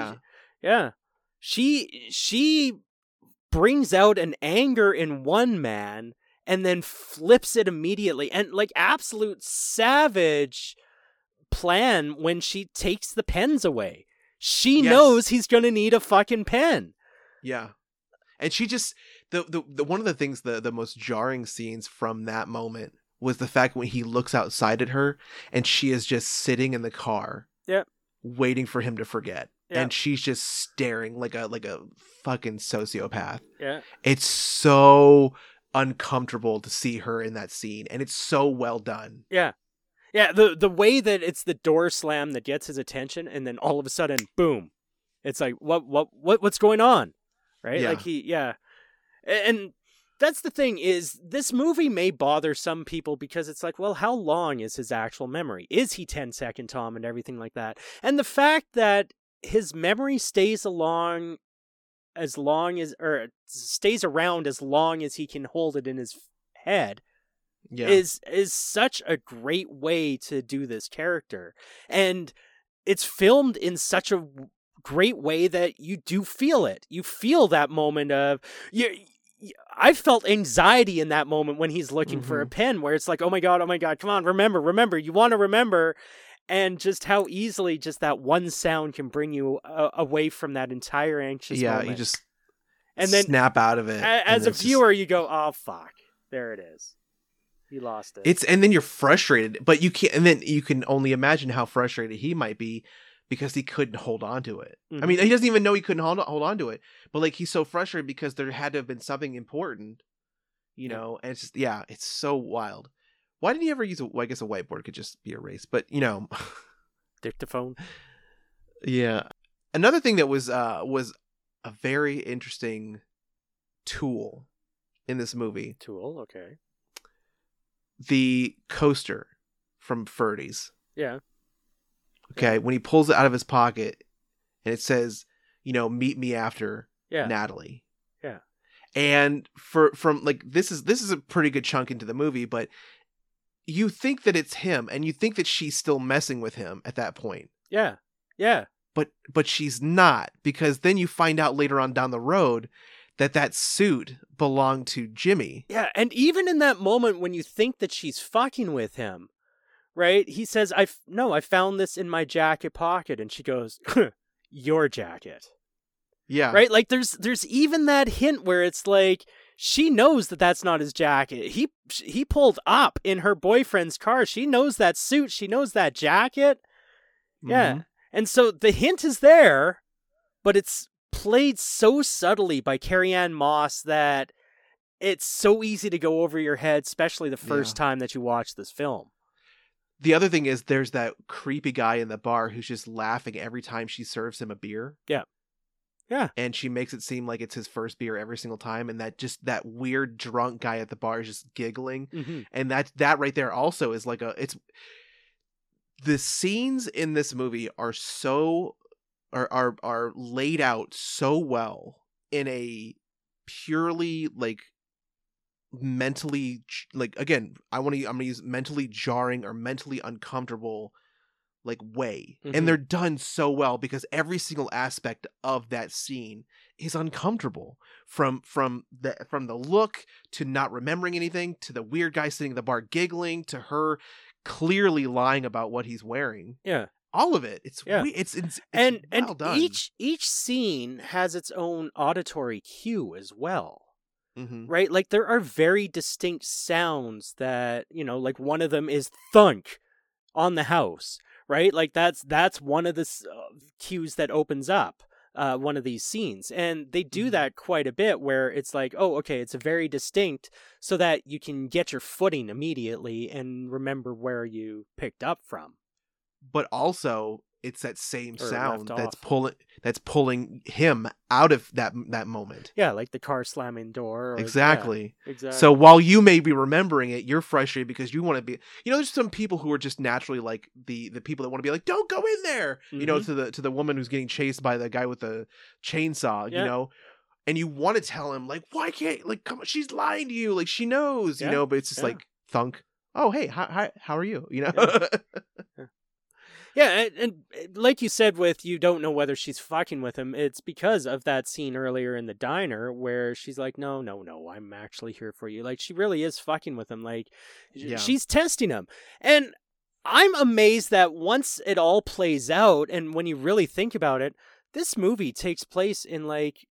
brings out an anger in one man and then flips it immediately, and like absolute savage plan when she takes the pens away. She knows he's gonna need a fucking pen. Yeah. And she just the one of the things the most jarring scenes from that moment was the fact when he looks outside at her and she is just sitting in the car. Yep. Waiting for him to forget. Yep. And she's just staring like a fucking sociopath. Yeah. It's so uncomfortable to see her in that scene, and it's so well done. Yeah. Yeah, the way that it's the door slam that gets his attention, and then all of a sudden, boom. It's like, what's going on? Right? Yeah. Like and that's the thing is this movie may bother some people because it's like, well, how long is his actual memory? Is he 10-second Tom and everything like that? And the fact that his memory stays around as long as he can hold it in his head is such a great way to do this character. And it's filmed in such a great way that you do feel it. You feel that moment of I felt anxiety in that moment when he's looking for a pen, where it's like, oh my god, come on, remember, you want to remember, and just how easily just that one sound can bring you away from that entire anxious moment. You just and then snap out of it. As a viewer, you go, oh fuck, there it is. You lost it. And then you're frustrated, but you can't, and then you can only imagine how frustrated he might be because he couldn't hold on to it. I mean, he doesn't even know he couldn't hold on to it, but like he's so frustrated because there had to have been something important, you know, and it's just, it's so wild. Why didn't he ever use I guess a whiteboard could just be erased, but you know. Dictaphone. Yeah. Another thing that was a very interesting tool in this movie. Okay. The coaster from Ferdy's. Yeah. Okay, when he pulls it out of his pocket and it says, you know, meet me after Natalie. Yeah. And from like this is a pretty good chunk into the movie, but you think that it's him and you think that she's still messing with him at that point. Yeah. Yeah. But she's not, because then you find out later on down the road that suit belonged to Jimmy. Yeah, and even in that moment when you think that she's fucking with him, right? He says, I found this in my jacket pocket. And she goes, your jacket. Yeah. Right? Like there's even that hint where it's like, she knows that that's not his jacket. He pulled up in her boyfriend's car. She knows that suit. She knows that jacket. Yeah. And so the hint is there, but it's played so subtly by Carrie-Anne Moss that it's so easy to go over your head, especially the first time that you watch this film. The other thing is there's that creepy guy in the bar who's just laughing every time she serves him a beer. Yeah. Yeah. And she makes it seem like it's his first beer every single time. And that weird drunk guy at the bar is just giggling. Mm-hmm. And that right there also is like the scenes in this movie are laid out so well in a purely like mentally, like, again, I'm gonna use mentally jarring or mentally uncomfortable like way. And they're done so well because every single aspect of that scene is uncomfortable, from the look to not remembering anything, to the weird guy sitting at the bar giggling, to her clearly lying about what he's wearing. Yeah. All of it. It's and well done. Each scene has its own auditory cue as well. Mm-hmm. Right? Like there are very distinct sounds that, you know, like one of them is thunk on the house, right? Like that's one of the cues that opens up one of these scenes. And they do that quite a bit where it's like, oh, okay, it's a very distinct so that you can get your footing immediately and remember where you picked up from. But also it's that same sound that's pulling him out of that moment. Yeah, like the car slamming door. Exactly. Yeah, exactly. So while you may be remembering it, you're frustrated because you want to be. You know, there's some people who are just naturally like the people that want to be like, "Don't go in there." Mm-hmm. You know, to the woman who's getting chased by the guy with the chainsaw. Yeah. You know, and you want to tell him like, "Why can't come on? She's lying to you. Like she knows." You know, but it's just like thunk. Oh, hey, how are you? You know. Yeah. Yeah, and like you said with you don't know whether she's fucking with him, it's because of that scene earlier in the diner where she's like, no, I'm actually here for you. Like, she really is fucking with him. Like, she's testing him. And I'm amazed that once it all plays out, and when you really think about it, this movie takes place in, like,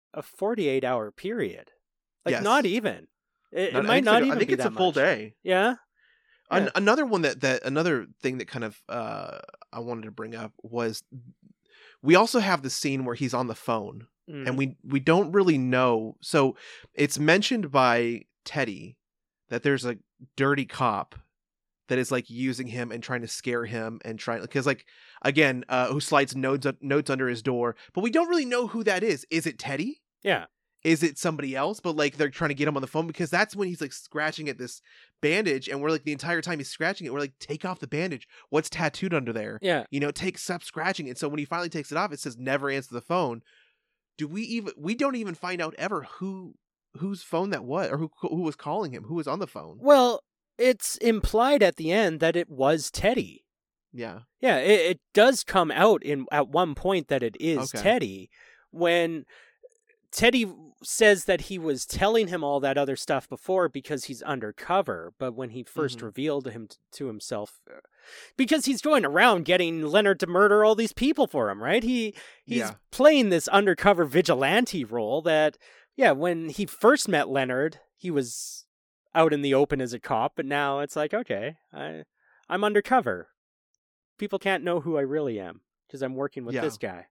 a 48-hour period. Like, Yes. not even. It Not- I might think not I even think be it's that a full much. day. Yeah. Yeah. Another one that another thing that kind of I wanted to bring up was we also have the scene where he's on the phone and we don't really know. So it's mentioned by Teddy that there's a dirty cop that is like using him and trying to scare him and trying, because like, again, who slides notes under his door, but we don't really know who that is. Is it Teddy? Yeah. Is it somebody else? But like they're trying to get him on the phone, because that's when he's like scratching at this bandage, and we're like, the entire time he's scratching it, we're like, take off the bandage. What's tattooed under there? Yeah. You know, stop scratching. And so when he finally takes it off, it says never answer the phone. We don't even find out ever whose phone that was, or who was calling him, who was on the phone. Well, it's implied at the end that it was Teddy. Yeah. Yeah, it does come out at one point that it is Okay. Teddy, when Teddy says that he was telling him all that other stuff before because he's undercover, but when he first revealed him to himself, because he's going around getting Leonard to murder all these people for him, right? He's playing this undercover vigilante role that, yeah, when he first met Leonard, he was out in the open as a cop, but now it's like, okay, I'm undercover. People can't know who I really am because I'm working with this guy.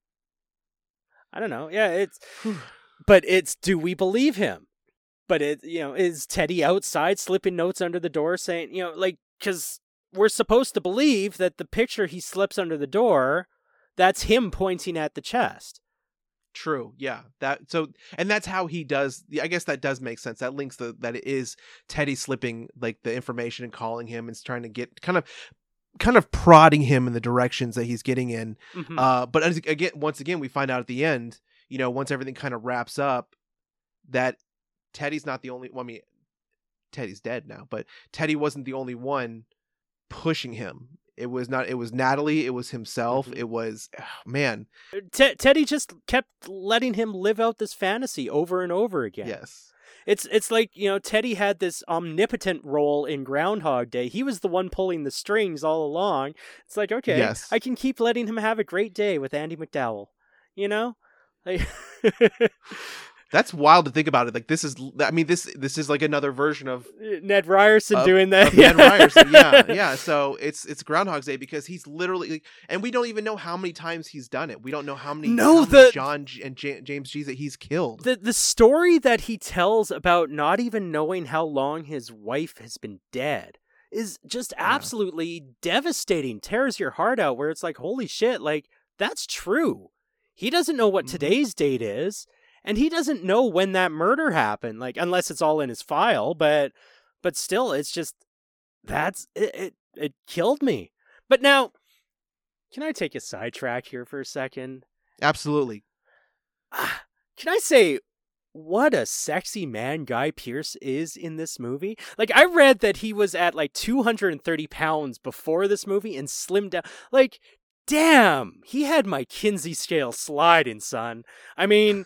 I don't know. Yeah, it's... But it's, do we believe him? But it, is Teddy outside slipping notes under the door saying, like, because we're supposed to believe that the picture he slips under the door, that's him pointing at the chest. True. Yeah. And that's how he does. I guess that does make sense. That links that it is Teddy slipping like the information and calling him and trying to get kind of prodding him in the directions that he's getting in. Mm-hmm. But once again, we find out at the end, once everything kind of wraps up, that Teddy's not the only. Well, I mean, Teddy's dead now, but Teddy wasn't the only one pushing him. It was Natalie. It was himself. Mm-hmm. It was, man. Teddy just kept letting him live out this fantasy over and over again. Yes. It's like, Teddy had this omnipotent role in Groundhog Day. He was the one pulling the strings all along. It's like, okay, yes. I can keep letting him have a great day with Andie MacDowell. Like That's wild to think about it. Like this is like another version of Ned Ryerson doing that. Ned Ryerson, yeah. So it's Groundhog's Day, because he's literally, and we don't even know how many times he's done it. We don't know how many. John and James G's that he's killed. The story that he tells about not even knowing how long his wife has been dead is just absolutely devastating. Tears your heart out. Where it's like, holy shit, like that's true. He doesn't know what today's date is. And he doesn't know when that murder happened, like, unless it's all in his file, but still, it's just, it killed me. But now, can I take a sidetrack here for a second? Absolutely. Can I say what a sexy man Guy Pearce is in this movie? Like, I read that he was at like 230 pounds before this movie and slimmed down. Like, damn, he had my Kinsey scale sliding, son. I mean,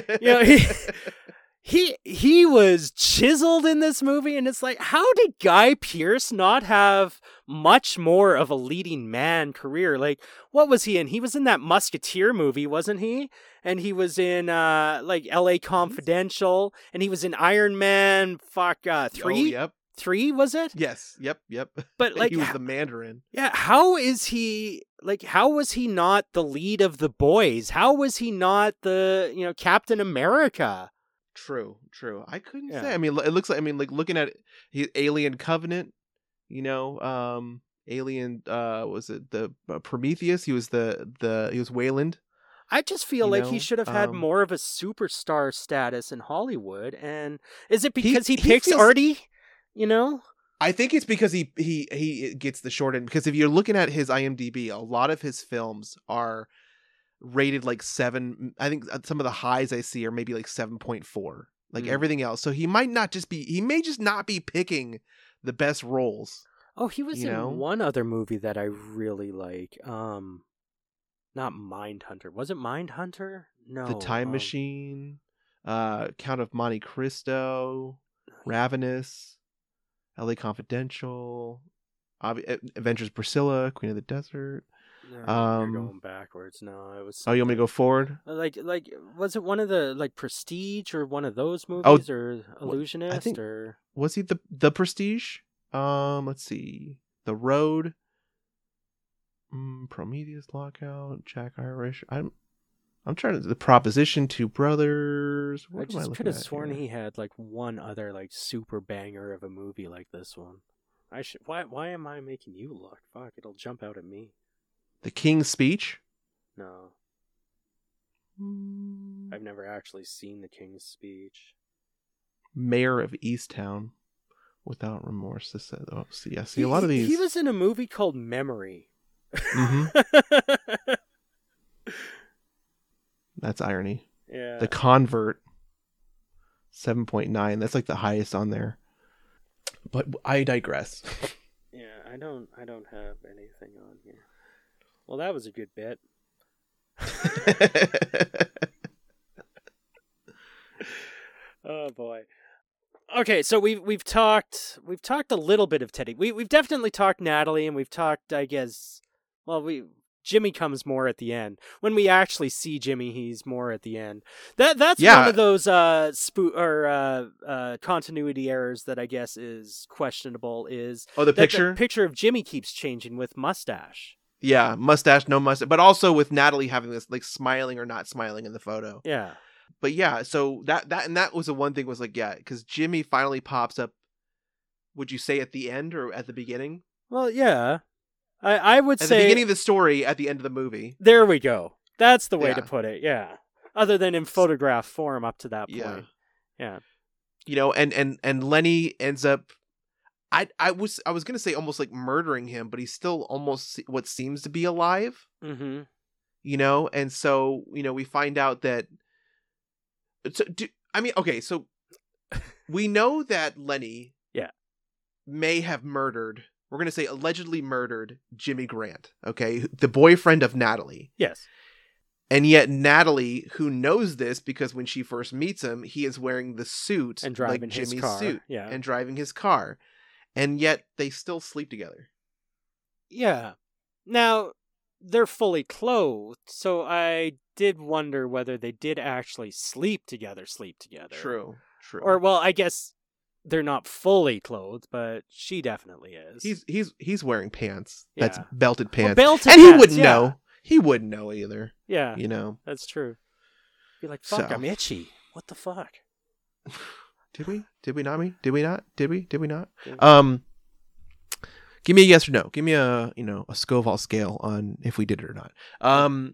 he was chiseled in this movie, and it's like, how did Guy Pearce not have much more of a leading man career? Like, what was he in? He was in that Musketeer movie, wasn't he? And he was in like L.A. Confidential, and he was in Iron Man 3. Oh, yep. 3, was it? Yes. Yep. But like, he was the Mandarin. Yeah. How was he not the lead of the boys? How was he not the, Captain America? True. I couldn't say. I mean, it looks like, like looking at Alien Covenant, Alien, was it the Prometheus? He was he was Wayland. I just feel like he should have had more of a superstar status in Hollywood. And is it because he picks Artie? I think it's because he gets the short end, because if you're looking at his IMDb, a lot of his films are rated like 7. I think some of the highs I see are maybe like 7.4, like everything else. So he may just not be picking the best roles. Oh, he was in one other movie that I really like. Not Mindhunter. Was it Mindhunter? No. The Time Machine, Count of Monte Cristo, Ravenous, L.A. Confidential, Avengers Priscilla, Queen of the Desert. No, you're going backwards. No, it was. Oh, you want me to go forward? Like, was it one of the Prestige or one of those Oh, movies or Illusionist I think or was he the Prestige? Let's see, The Road, Prometheus, Lockout, Jack Irish. I'm trying to the Proposition, Two Brothers. What I am I just looking could have at sworn here? he had like one other like super banger of a movie like this one. I should. Why am I making you look? Fuck, it'll jump out at me. The King's Speech. No, I've never actually seen The King's Speech. Mayor of Easttown, Without Remorse. This says, oh, see, I see a lot of these. He was in a movie called Memory. Mm-hmm. That's irony. Yeah. The Convert, 7.9. That's like the highest on there. But I digress. Yeah, I don't have anything on here. Well, that was a good bit. Oh boy. Okay, so we've talked a little bit of Teddy. We've definitely talked Natalie, and we've talked, I guess, Jimmy comes more at the end. When we actually see Jimmy, he's more at the end. That's one of those continuity errors that I guess is questionable. Is the picture? The picture of Jimmy keeps changing with mustache. Yeah, mustache, no mustache, but also with Natalie having this like smiling or not smiling in the photo. Yeah. But yeah, so that was the one thing was like, yeah, because Jimmy finally pops up. Would you say at the end or at the beginning? Well, yeah. I would say... At the beginning of the story, at the end of the movie. There we go. That's the way to put it, yeah. Other than in photograph form up to that point. Yeah. You know, and Lenny ends up... I was going to say almost like murdering him, but he's still almost what seems to be alive. Mm-hmm. You know, and so, you know, we find out that... So, so we know that Lenny may have murdered... We're going to say allegedly murdered Jimmy Grant, okay? The boyfriend of Natalie. Yes. And yet Natalie, who knows this because when she first meets him, he is wearing the suit, and driving like his Jimmy's car. suit, yeah. and driving his car. And yet they still sleep together. Yeah. Now, they're fully clothed, so I did wonder whether they did actually sleep together. True. Or, well, I guess... They're not fully clothed, but she definitely is. He's wearing pants. Yeah. That's belted pants. Well, belted and pants, he wouldn't know. He wouldn't know either. Yeah. You know. That's true. Be like, fuck, I'm itchy. What the fuck? Did we? Did we not? Did we not? Did we? Did we not? Yeah. Give me a yes or no. Give me a Scoville scale on if we did it or not.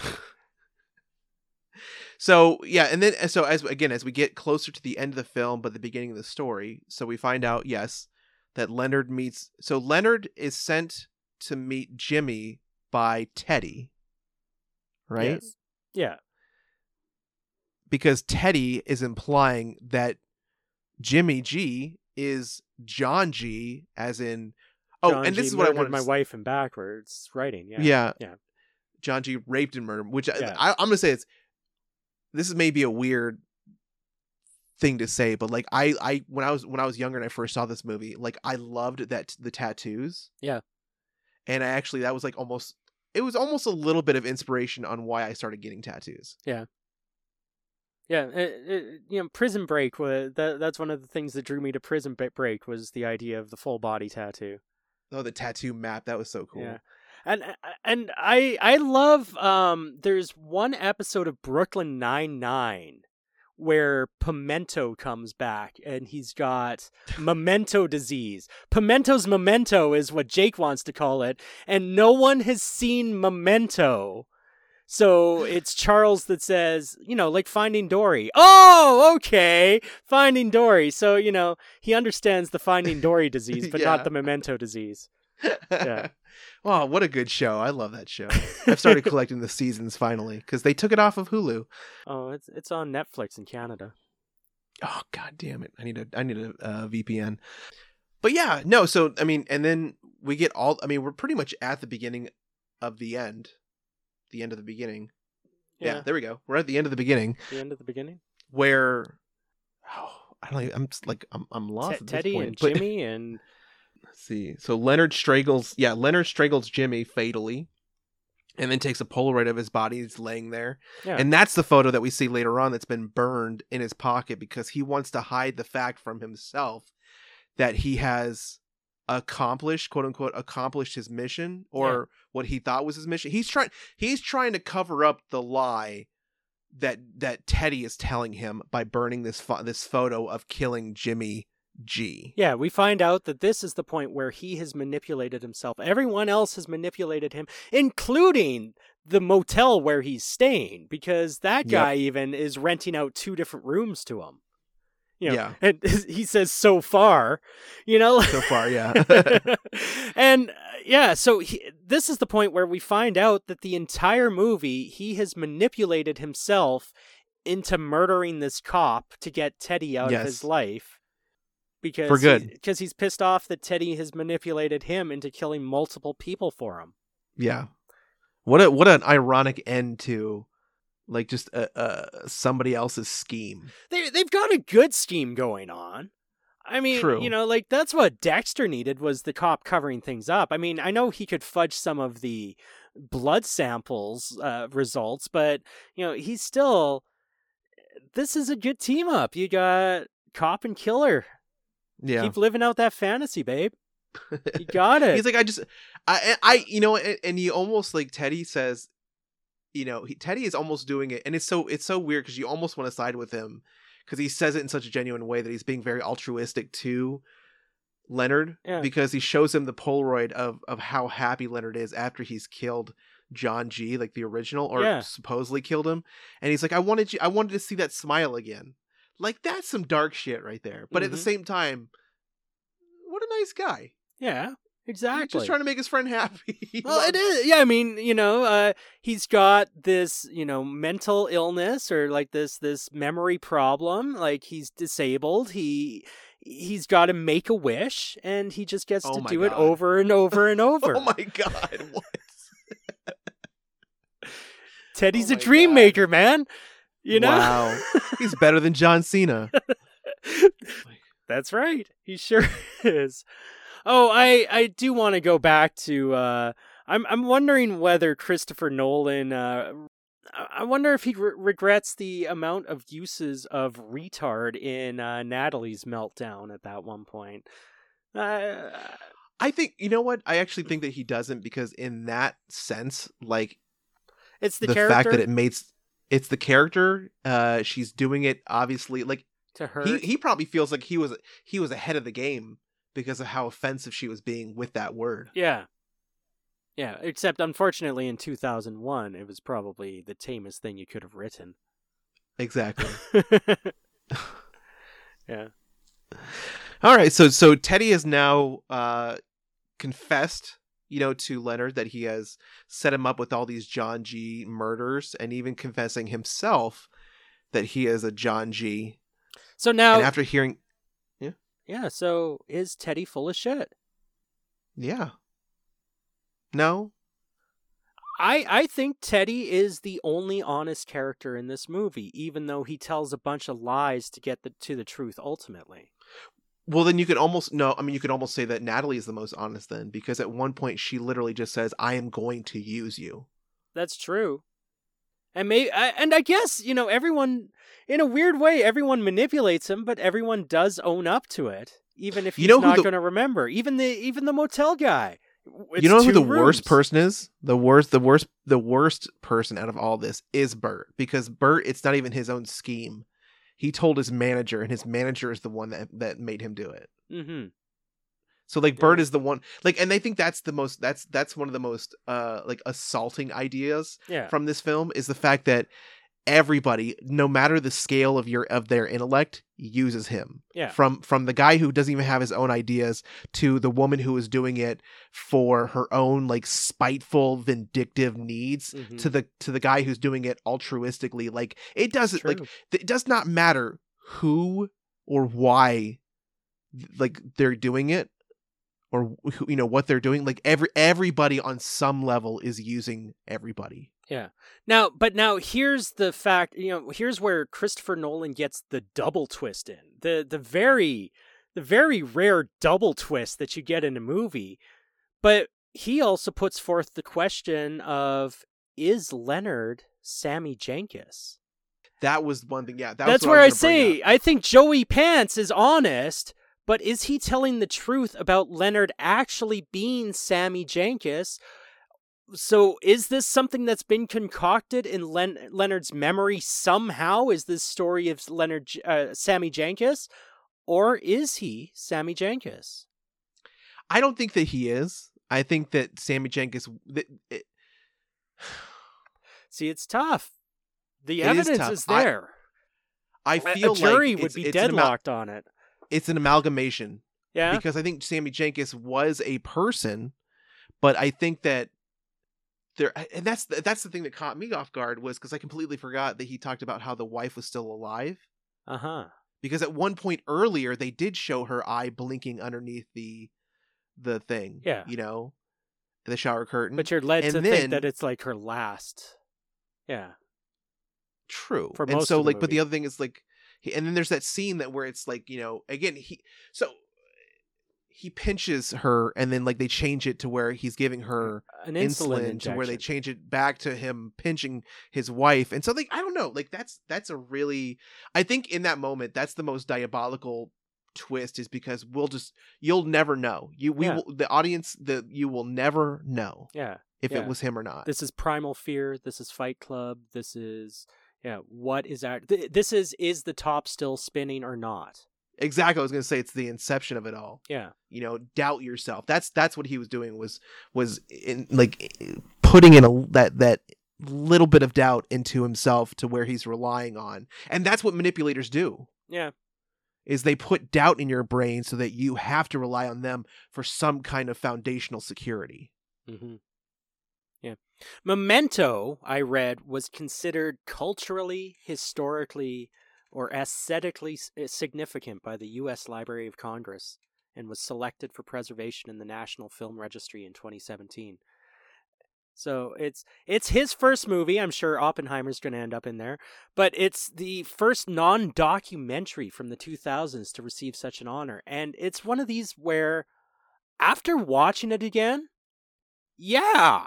So yeah, and then as we get closer to the end of the film, but the beginning of the story, so we find out that Leonard meets. So Leonard is sent to meet Jimmy by Teddy, right? Yes. Yeah. Because Teddy is implying that Jimmy G is John G, as in John and G this is what I wanted. My wife in backwards writing. Yeah. Yeah. John G raped and murdered, which I'm gonna say this is maybe a weird thing to say, but like I when I was younger and I first saw this movie, like I loved the tattoos. Yeah. And that was like almost a little bit of inspiration on why I started getting tattoos. Yeah. Yeah, Prison Break that's one of the things that drew me to Prison Break was the idea of the full body tattoo. Oh, the tattoo map, that was so cool. Yeah. And I love there's one episode of Brooklyn Nine-Nine where Pimento comes back and he's got memento disease. Pimento's memento is what Jake wants to call it, and no one has seen Memento. So it's Charles that says, like Finding Dory. Oh, okay. Finding Dory. So, he understands the Finding Dory disease, but not the memento disease. Yeah. Wow, what a good show. I love that show. I've started collecting the seasons finally because they took it off of Hulu. Oh, it's on Netflix in Canada. Oh, god damn it. I need a VPN. But yeah, no, so I mean, and then we get we're pretty much at the beginning of the end. The end of the beginning. Yeah, there we go. We're at the end of the beginning. The end of the beginning? Where I don't know, I'm just like I'm lost at Teddy this point. And Jimmy and let's see. So Leonard strangles Jimmy fatally. and then takes a Polaroid of his body. He's laying there. Yeah. And that's the photo that we see later on that's been burned in his pocket because he wants to hide the fact from himself that he has accomplished, quote unquote, accomplished his mission, or what he thought was his mission. He's trying to cover up the lie that Teddy is telling him by burning this photo of killing Jimmy G. Yeah, we find out that this is the point where he has manipulated himself. Everyone else has manipulated him, including the motel where he's staying, because that guy even is renting out 2 different rooms to him. And he says, so far, So far, yeah. And so this is the point where we find out that the entire movie, he has manipulated himself into murdering this cop to get Teddy out of his life. Because for good. Because he's pissed off that Teddy has manipulated him into killing multiple people for him. Yeah. What an ironic end to like just somebody else's scheme. They've got a good scheme going on. I mean, True. Like that's what Dexter needed, was the cop covering things up. I mean, I know he could fudge some of the blood samples results, but he's still. This is a good team up. You got cop and killer. Yeah. Keep living out that fantasy, babe. You got it. He's like, I and he almost like Teddy says, Teddy is almost doing it. And it's so weird because you almost want to side with him because he says it in such a genuine way that he's being very altruistic to Leonard because he shows him the Polaroid of how happy Leonard is after he's killed John G, like the original, or supposedly killed him. And he's like, I wanted to see that smile again. Like, that's some dark shit right there. But at the same time, what a nice guy. Yeah, exactly. He's just trying to make his friend happy. Well, it is. Yeah, I mean, he's got this, mental illness or like this memory problem. Like, he's disabled. He's got to make a wish, and he just gets to do it over and over and over. Oh my God, what? Teddy's a dream maker, man. Wow. He's better than John Cena. That's right. He sure is. Oh, I do want to go back to I'm wondering whether Christopher Nolan I wonder if he regrets the amount of uses of retard in Natalie's meltdown at that one point. I think, you know what? I actually think that he doesn't, because in that sense, like, it's the character? Fact that it's the character. She's doing it obviously like to her. He probably feels like he was ahead of the game because of how offensive she was being with that word. Yeah. Yeah, except unfortunately in 2001, it was probably the tamest thing you could have written. Exactly. Yeah. All right, so Teddy has now confessed, to Leonard that he has set him up with all these John G murders, and even confessing himself that he is a John G. So now, and after hearing, so is Teddy full of shit? Yeah. No. I think Teddy is the only honest character in this movie, even though he tells a bunch of lies to get to the truth ultimately. Well, then you could almost say that Natalie is the most honest then, because at one point she literally just says, "I am going to use you." That's true. And I guess, everyone, in a weird way, everyone manipulates him, but everyone does own up to it, even if he's not going to remember. Even the motel guy. It's who the worst person is? The worst person out of all this is Bert, because Bert, it's not even his own scheme. He told his manager, and his manager is the one that made him do it. Mm-hmm. So like Bert is the one, like, and I think that's one of the most like assaulting ideas from this film, is the fact that everybody, no matter the scale of their intellect, uses him. Yeah. From the guy who doesn't even have his own ideas, to the woman who is doing it for her own like spiteful, vindictive needs, to the guy who's doing it altruistically. Like, it doesn't, like, it does not matter who or why, like, they're doing it, or what they're doing. Like, everybody on some level is using everybody. Yeah. Now here's the fact, here's where Christopher Nolan gets the double twist in. The very rare double twist that you get in a movie. But he also puts forth the question of, is Leonard Sammy Jenkins? That was one thing. Yeah, That's what where I was gonna bring say up. I think Joey Pants is honest, but is he telling the truth about Leonard actually being Sammy Jenkins? So is this something that's been concocted in Leonard's memory somehow? Is this story of Sammy Jenkins? Or is he Sammy Jenkins? I don't think that he is. I think that Sammy Jenkins. See, it's tough. The It is evidence tough. is there. I feel a jury like would be it's deadlocked on it. It's an amalgamation. Yeah. Because I think Sammy Jenkins was a person, but I think that there, and that's the thing that caught me off guard, was because I completely forgot that he talked about how the wife was still alive. Uh-huh. Because at one point earlier they did show her eye blinking underneath the thing. Yeah. You know, the shower curtain. But you're led And to then, think that it's like her last. Yeah. true. For And most so of the like, but movie. the other thing is like, and then there's that scene that where it's like, you know, again, he pinches her, and then like they change it to where he's giving her An insulin insulin, to where they injection. change it back to him pinching his wife. And so like, I don't know, like that's a really, I think in that moment that's the most diabolical twist, is because you'll never know. You will never know Yeah. if Yeah. it was him or not. This is Primal Fear. This is Fight Club. This is, what is that? This is the top still spinning or not? Exactly. I was going to say it's the inception of it all. Yeah. You know, doubt yourself. That's what he was doing, was in like putting in that little bit of doubt into himself, to where he's relying on. And that's what manipulators do. Yeah. Is they put doubt in your brain so that you have to rely on them for some kind of foundational security. Mm-hmm. Yeah. Memento, I read, was considered culturally, historically, or aesthetically significant by the U.S. Library of Congress, and was selected for preservation in the National Film Registry in 2017. So it's his first movie. I'm sure Oppenheimer's going to end up in there, but it's the first non-documentary from the 2000s to receive such an honor. And it's one of these where, after watching it again, yeah.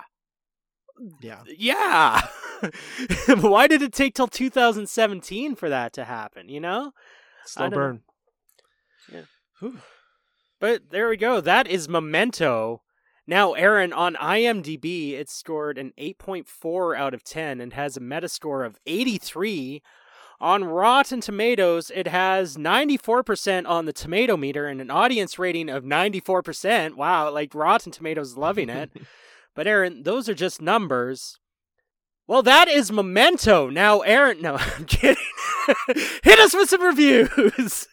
Why did it take till 2017 for that to happen, you know? Slow burn. Yeah. Whew. But there we go. That is Memento. Now, Aaron, on IMDb, it scored an 8.4 out of 10 and has a Metascore of 83. On Rotten Tomatoes, it has 94% on the tomato meter and an audience rating of 94%. Wow, like Rotten Tomatoes loving it. But Aaron, those are just numbers. Well, that is Memento. Now, Aaron, no, I'm kidding. Hit us with some reviews.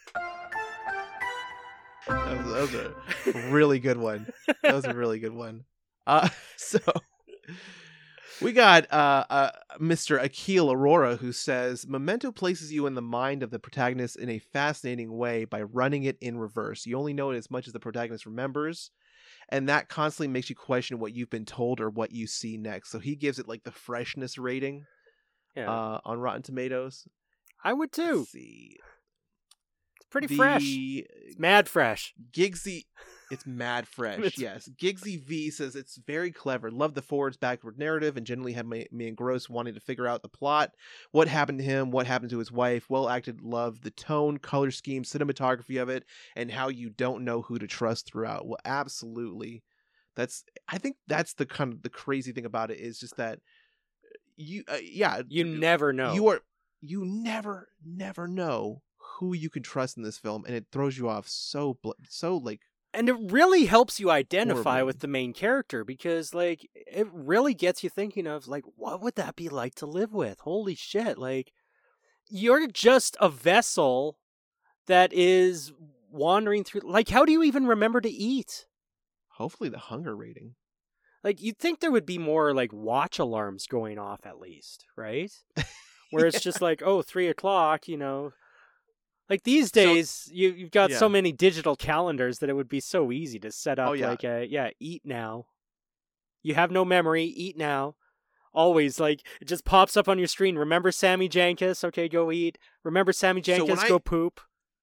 That was a really good one. That was a really good one. So we got Mr. Akil Aurora, who says, Memento places you in the mind of the protagonist in a fascinating way by running it in reverse. You only know it as much as the protagonist remembers, and that constantly makes you question what you've been told or what you see next. So he gives it like the freshness rating on Rotten Tomatoes. I would too. Let's see. Pretty fresh. It's mad fresh. Gigsy, it's mad fresh. Yes. Gigsy V says it's very clever. Love the forwards backward narrative and generally had me engrossed wanting to figure out the plot. What happened to him? What happened to his wife? Well acted. Love the tone, color scheme, cinematography of it, and how you don't know who to trust throughout. Well, absolutely. I think that's the kind of the crazy thing about it, is just that you never know. You never know who you can trust in this film, and it throws you off so like, and it really helps you identify horribly with the main character, because like it really gets you thinking of like, what would that be like to live with? Holy shit, like you're just a vessel that is wandering through, like, how do you even remember to eat? Hopefully the hunger rating. Like, you'd think there would be more like watch alarms going off at least, right? Where it's just like, oh, 3:00, you know. Like these days, you've got so many digital calendars that it would be so easy to set up like eat now. You have no memory, eat now. Always, like, it just pops up on your screen. Remember Sammy Jenkins? Okay, go eat. Remember Sammy Jenkins? Go poop.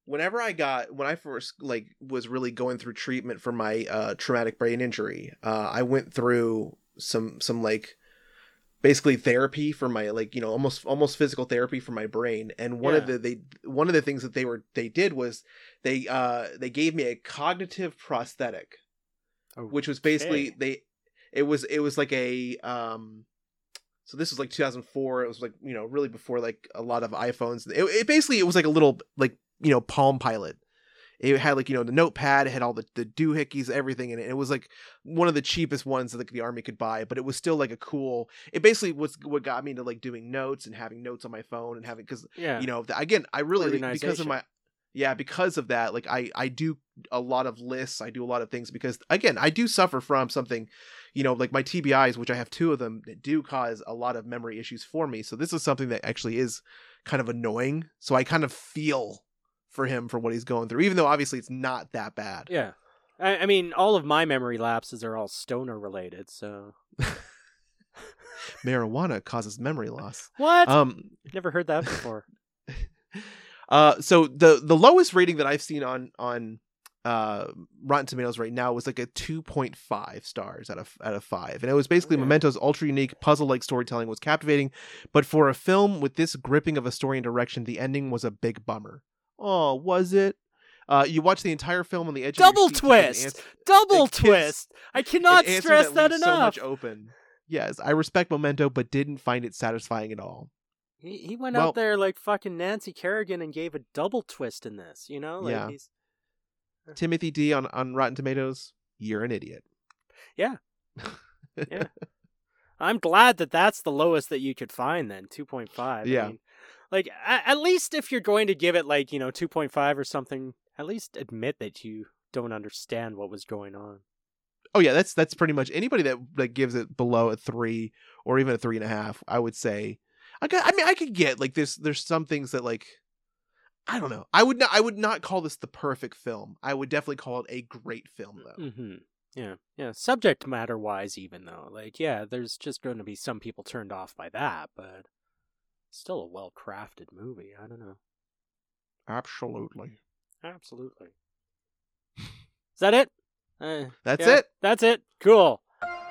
when I first like was really going through treatment for my traumatic brain injury, I went through some like basically therapy for my, like, you know, almost physical therapy for my brain. And Yeah. one of the things that they did was they gave me a cognitive prosthetic, which was basically Okay. it was like a so this was like 2004. It was like, you know, really before like a lot of iPhones. It basically, it was like a little, like, you know, Palm Pilot. It had, like, you know, the notepad, it had all the doohickeys, everything in it. It was like one of the cheapest ones that, like, the army could buy, but it was still like a cool. It basically was what got me into like doing notes and having notes on my phone and having, because, Yeah. you know, again, I really, because of Organization. my, yeah, because of that, like I do a lot of lists, I do a lot of things, because again, I do suffer from something, you know, like my TBIs, which I have two of them, that do cause a lot of memory issues for me. So this is something that actually is kind of annoying. So I kind of feel for him for what he's going through, even though obviously it's not that bad. Yeah. I mean, all of my memory lapses are all stoner related, so. Marijuana causes memory loss. What? Um, Never heard that before. so the lowest rating that I've seen on Rotten Tomatoes right now was like a 2.5 stars out of 5, and it was basically Okay. Memento's ultra unique puzzle-like storytelling was captivating, but for a film with this gripping of a story and direction, the ending was a big bummer. Oh, was it? You watch the entire film on the edge Double of your seat twist! Double it gives twist! I an cannot answer stress that that leaves so much enough. open. Yes, I respect Memento, but didn't find it satisfying at all. He went out Well, there like fucking Nancy Kerrigan and gave a double twist in this, you know? Like yeah. he's Timothy D on Rotten Tomatoes, you're an idiot. Yeah. Yeah. I'm glad that that's the lowest that you could find then, 2.5. Yeah. I mean, like at least if you're going to give it like, 2.5 or something, at least admit that you don't understand what was going on. Oh yeah, that's pretty much anybody that gives it below a 3 or even a 3.5. I would say, I could get like this. There's some things that, like, I don't know. I would not call this the perfect film. I would definitely call it a great film though. Mm-hmm. Yeah. Yeah. Subject matter wise, even though, like, yeah, there's just going to be some people turned off by that, but still a well crafted movie. I don't know. Absolutely. Absolutely. Is that it? That's Yeah, it. That's it. Cool.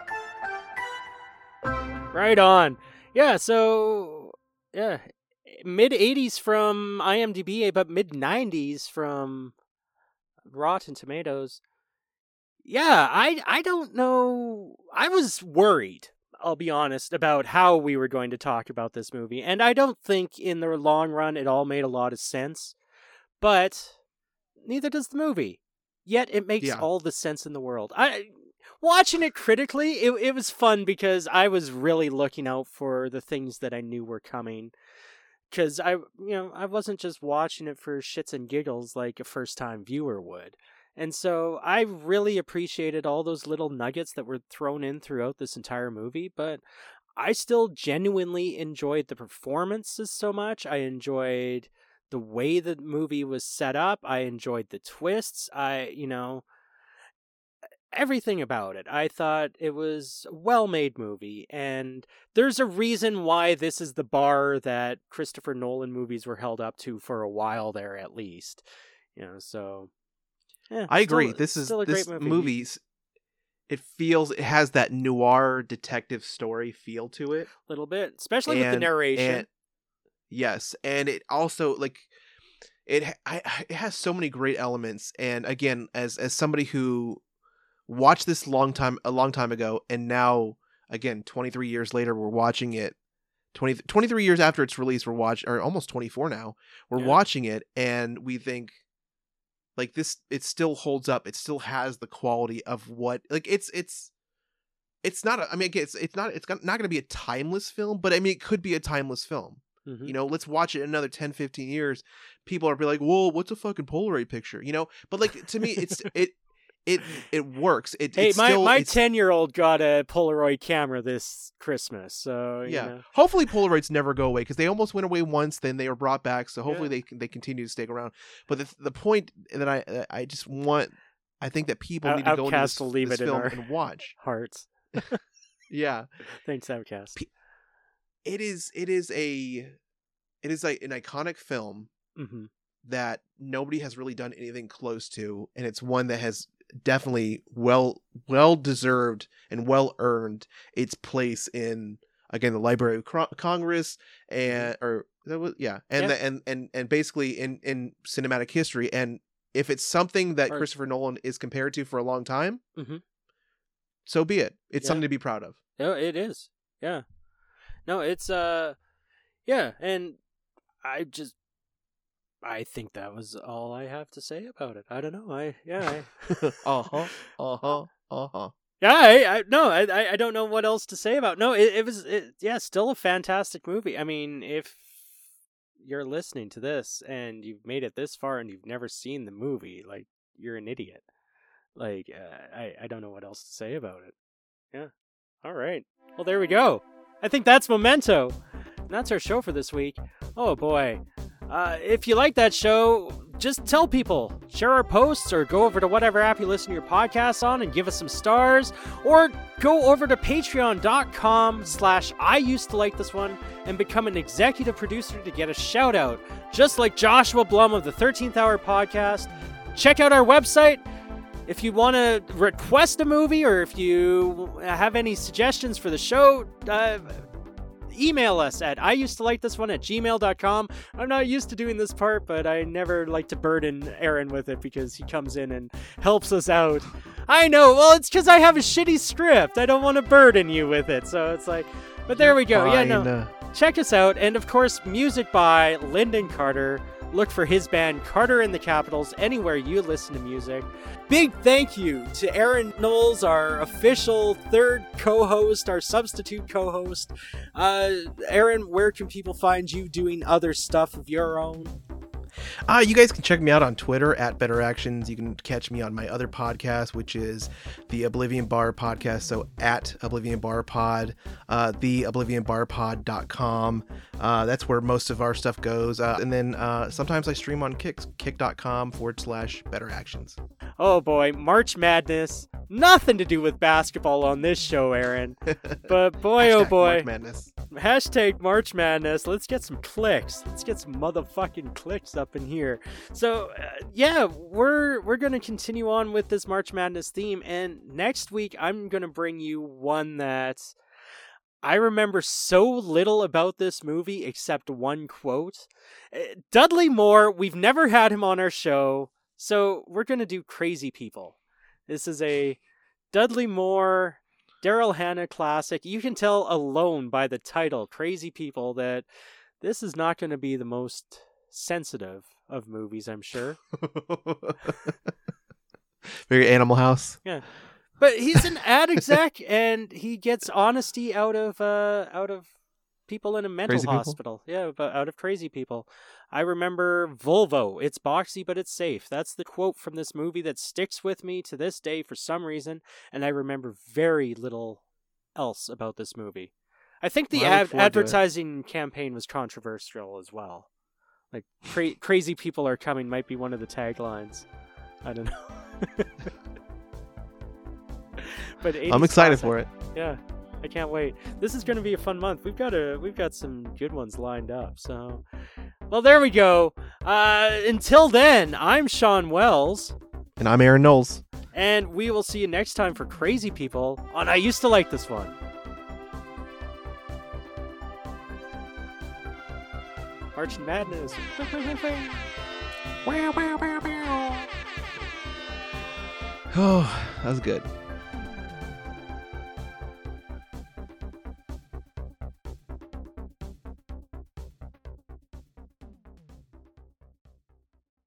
Right on. Yeah, so yeah, mid 80s from IMDb, but mid 90s from Rotten Tomatoes. Yeah, I don't know. I was worried, I'll be honest, about how we were going to talk about this movie, and I don't think in the long run it all made a lot of sense. But neither does the movie. Yet it makes Yeah. all the sense in the world. Watching it critically, it was fun because I was really looking out for the things that I knew were coming. Because I wasn't just watching it for shits and giggles like a first time viewer would. And so I really appreciated all those little nuggets that were thrown in throughout this entire movie, but I still genuinely enjoyed the performances so much. I enjoyed the way the movie was set up. I enjoyed the twists. Everything about it. I thought it was a well-made movie, and there's a reason why this is the bar that Christopher Nolan movies were held up to for a while there, at least. So yeah, I agree. This still a great movie. It has that noir detective story feel to it. A little bit, especially with the narration. And yes, and it also, like, it has so many great elements. And again, as somebody who watched this a long time ago, and now again 23 years later we're watching it, 23 years after its release, we're watching, or almost 24 now, we're watching it, and we think, like, this, it still holds up. It still has the quality of what, like, it's not I mean, again, it's not going to be a timeless film, but I mean, it could be a timeless film. Mm-hmm. Let's watch it in another 10, 15 years. People are be like, whoa, what's a fucking Polaroid picture? But like, to me, it's it works. My 10-year-old got a Polaroid camera this Christmas, so yeah. Hopefully Polaroids never go away, because they almost went away once, then they were brought back. So hopefully they continue to stick around. But the point that I just want, I think that people need to go into this film and watch hearts. Yeah. Thanks, Outcast. It is an iconic film. Mm-hmm. that nobody has really done anything close to, and it's one that has definitely well deserved and well earned its place in, again, the Library of Congress and basically in cinematic history. And if it's something that Christopher Nolan is compared to for a long time, so be it. It's something to be proud of. Oh, it is. Yeah. No, it's and I think that was all I have to say about it. I don't know. I don't know what else to say about it. No, it was still a fantastic movie. I mean, if you're listening to this and you've made it this far and you've never seen the movie, like, you're an idiot. Like, I don't know what else to say about it. Yeah. All right. Well, there we go. I think that's Memento. And that's our show for this week. Oh, boy. If you like that show, just tell people. Share our posts or go over to whatever app you listen to your podcasts on and give us some stars. Or go over to patreon.com/IUsedToLikeThisOne and become an executive producer to get a shout out. Just like Joshua Blum of the 13th Hour Podcast. Check out our website. If you want to request a movie or if you have any suggestions for the show, email us at IUsedToLikeThisOne@gmail.com. I'm not used to doing this part, but I never like to burden Aaron with it because he comes in and helps us out. I know, well, it's because I have a shitty script. I don't want to burden you with it, so it's like, but there we go. Fine. Yeah, no. Check us out, and of course, music by Lyndon Carter. Look for his band Carter in the Capitals anywhere you listen to music. Big thank you to Aaron Knowles, our official third co-host, our substitute co-host. Aaron, where can people find you doing other stuff of your own? You guys can check me out on Twitter at Better Actions. You can catch me on my other podcast, which is the Oblivion Bar Podcast. So at Oblivion Bar Pod, theoblivionbarpod.com. That's where most of our stuff goes. And then sometimes I stream on kick.com/Better Actions. Oh boy, March Madness. Nothing to do with basketball on this show, Aaron. But boy, oh boy. March Madness. Hashtag March Madness. Let's get some clicks. Let's get some motherfucking clicks up in here. So, we're going to continue on with this March Madness theme. And next week, I'm going to bring you one that I remember so little about this movie except one quote. Dudley Moore, we've never had him on our show. So we're going to do Crazy People. This is a Dudley Moore, Daryl Hannah classic. You can tell alone by the title, Crazy People, that this is not going to be the most sensitive of movies, I'm sure. Very Animal House. Yeah. But he's an ad exec, and he gets honesty out of people in a mental hospital. Yeah, but out of crazy people. I remember Volvo. It's boxy, but it's safe. That's the quote from this movie that sticks with me to this day for some reason, and I remember very little else about this movie. I think the advertising campaign was controversial as well. Like, crazy people are coming might be one of the taglines. I don't know. But I'm excited for it. Yeah, I can't wait. This is going to be a fun month. We've got some good ones lined up. So, well, there we go. Until then, I'm Sean Wells. And I'm Aaron Knowles. And we will see you next time for Crazy People on I Used to Like This One. March Madness. Oh, that was good.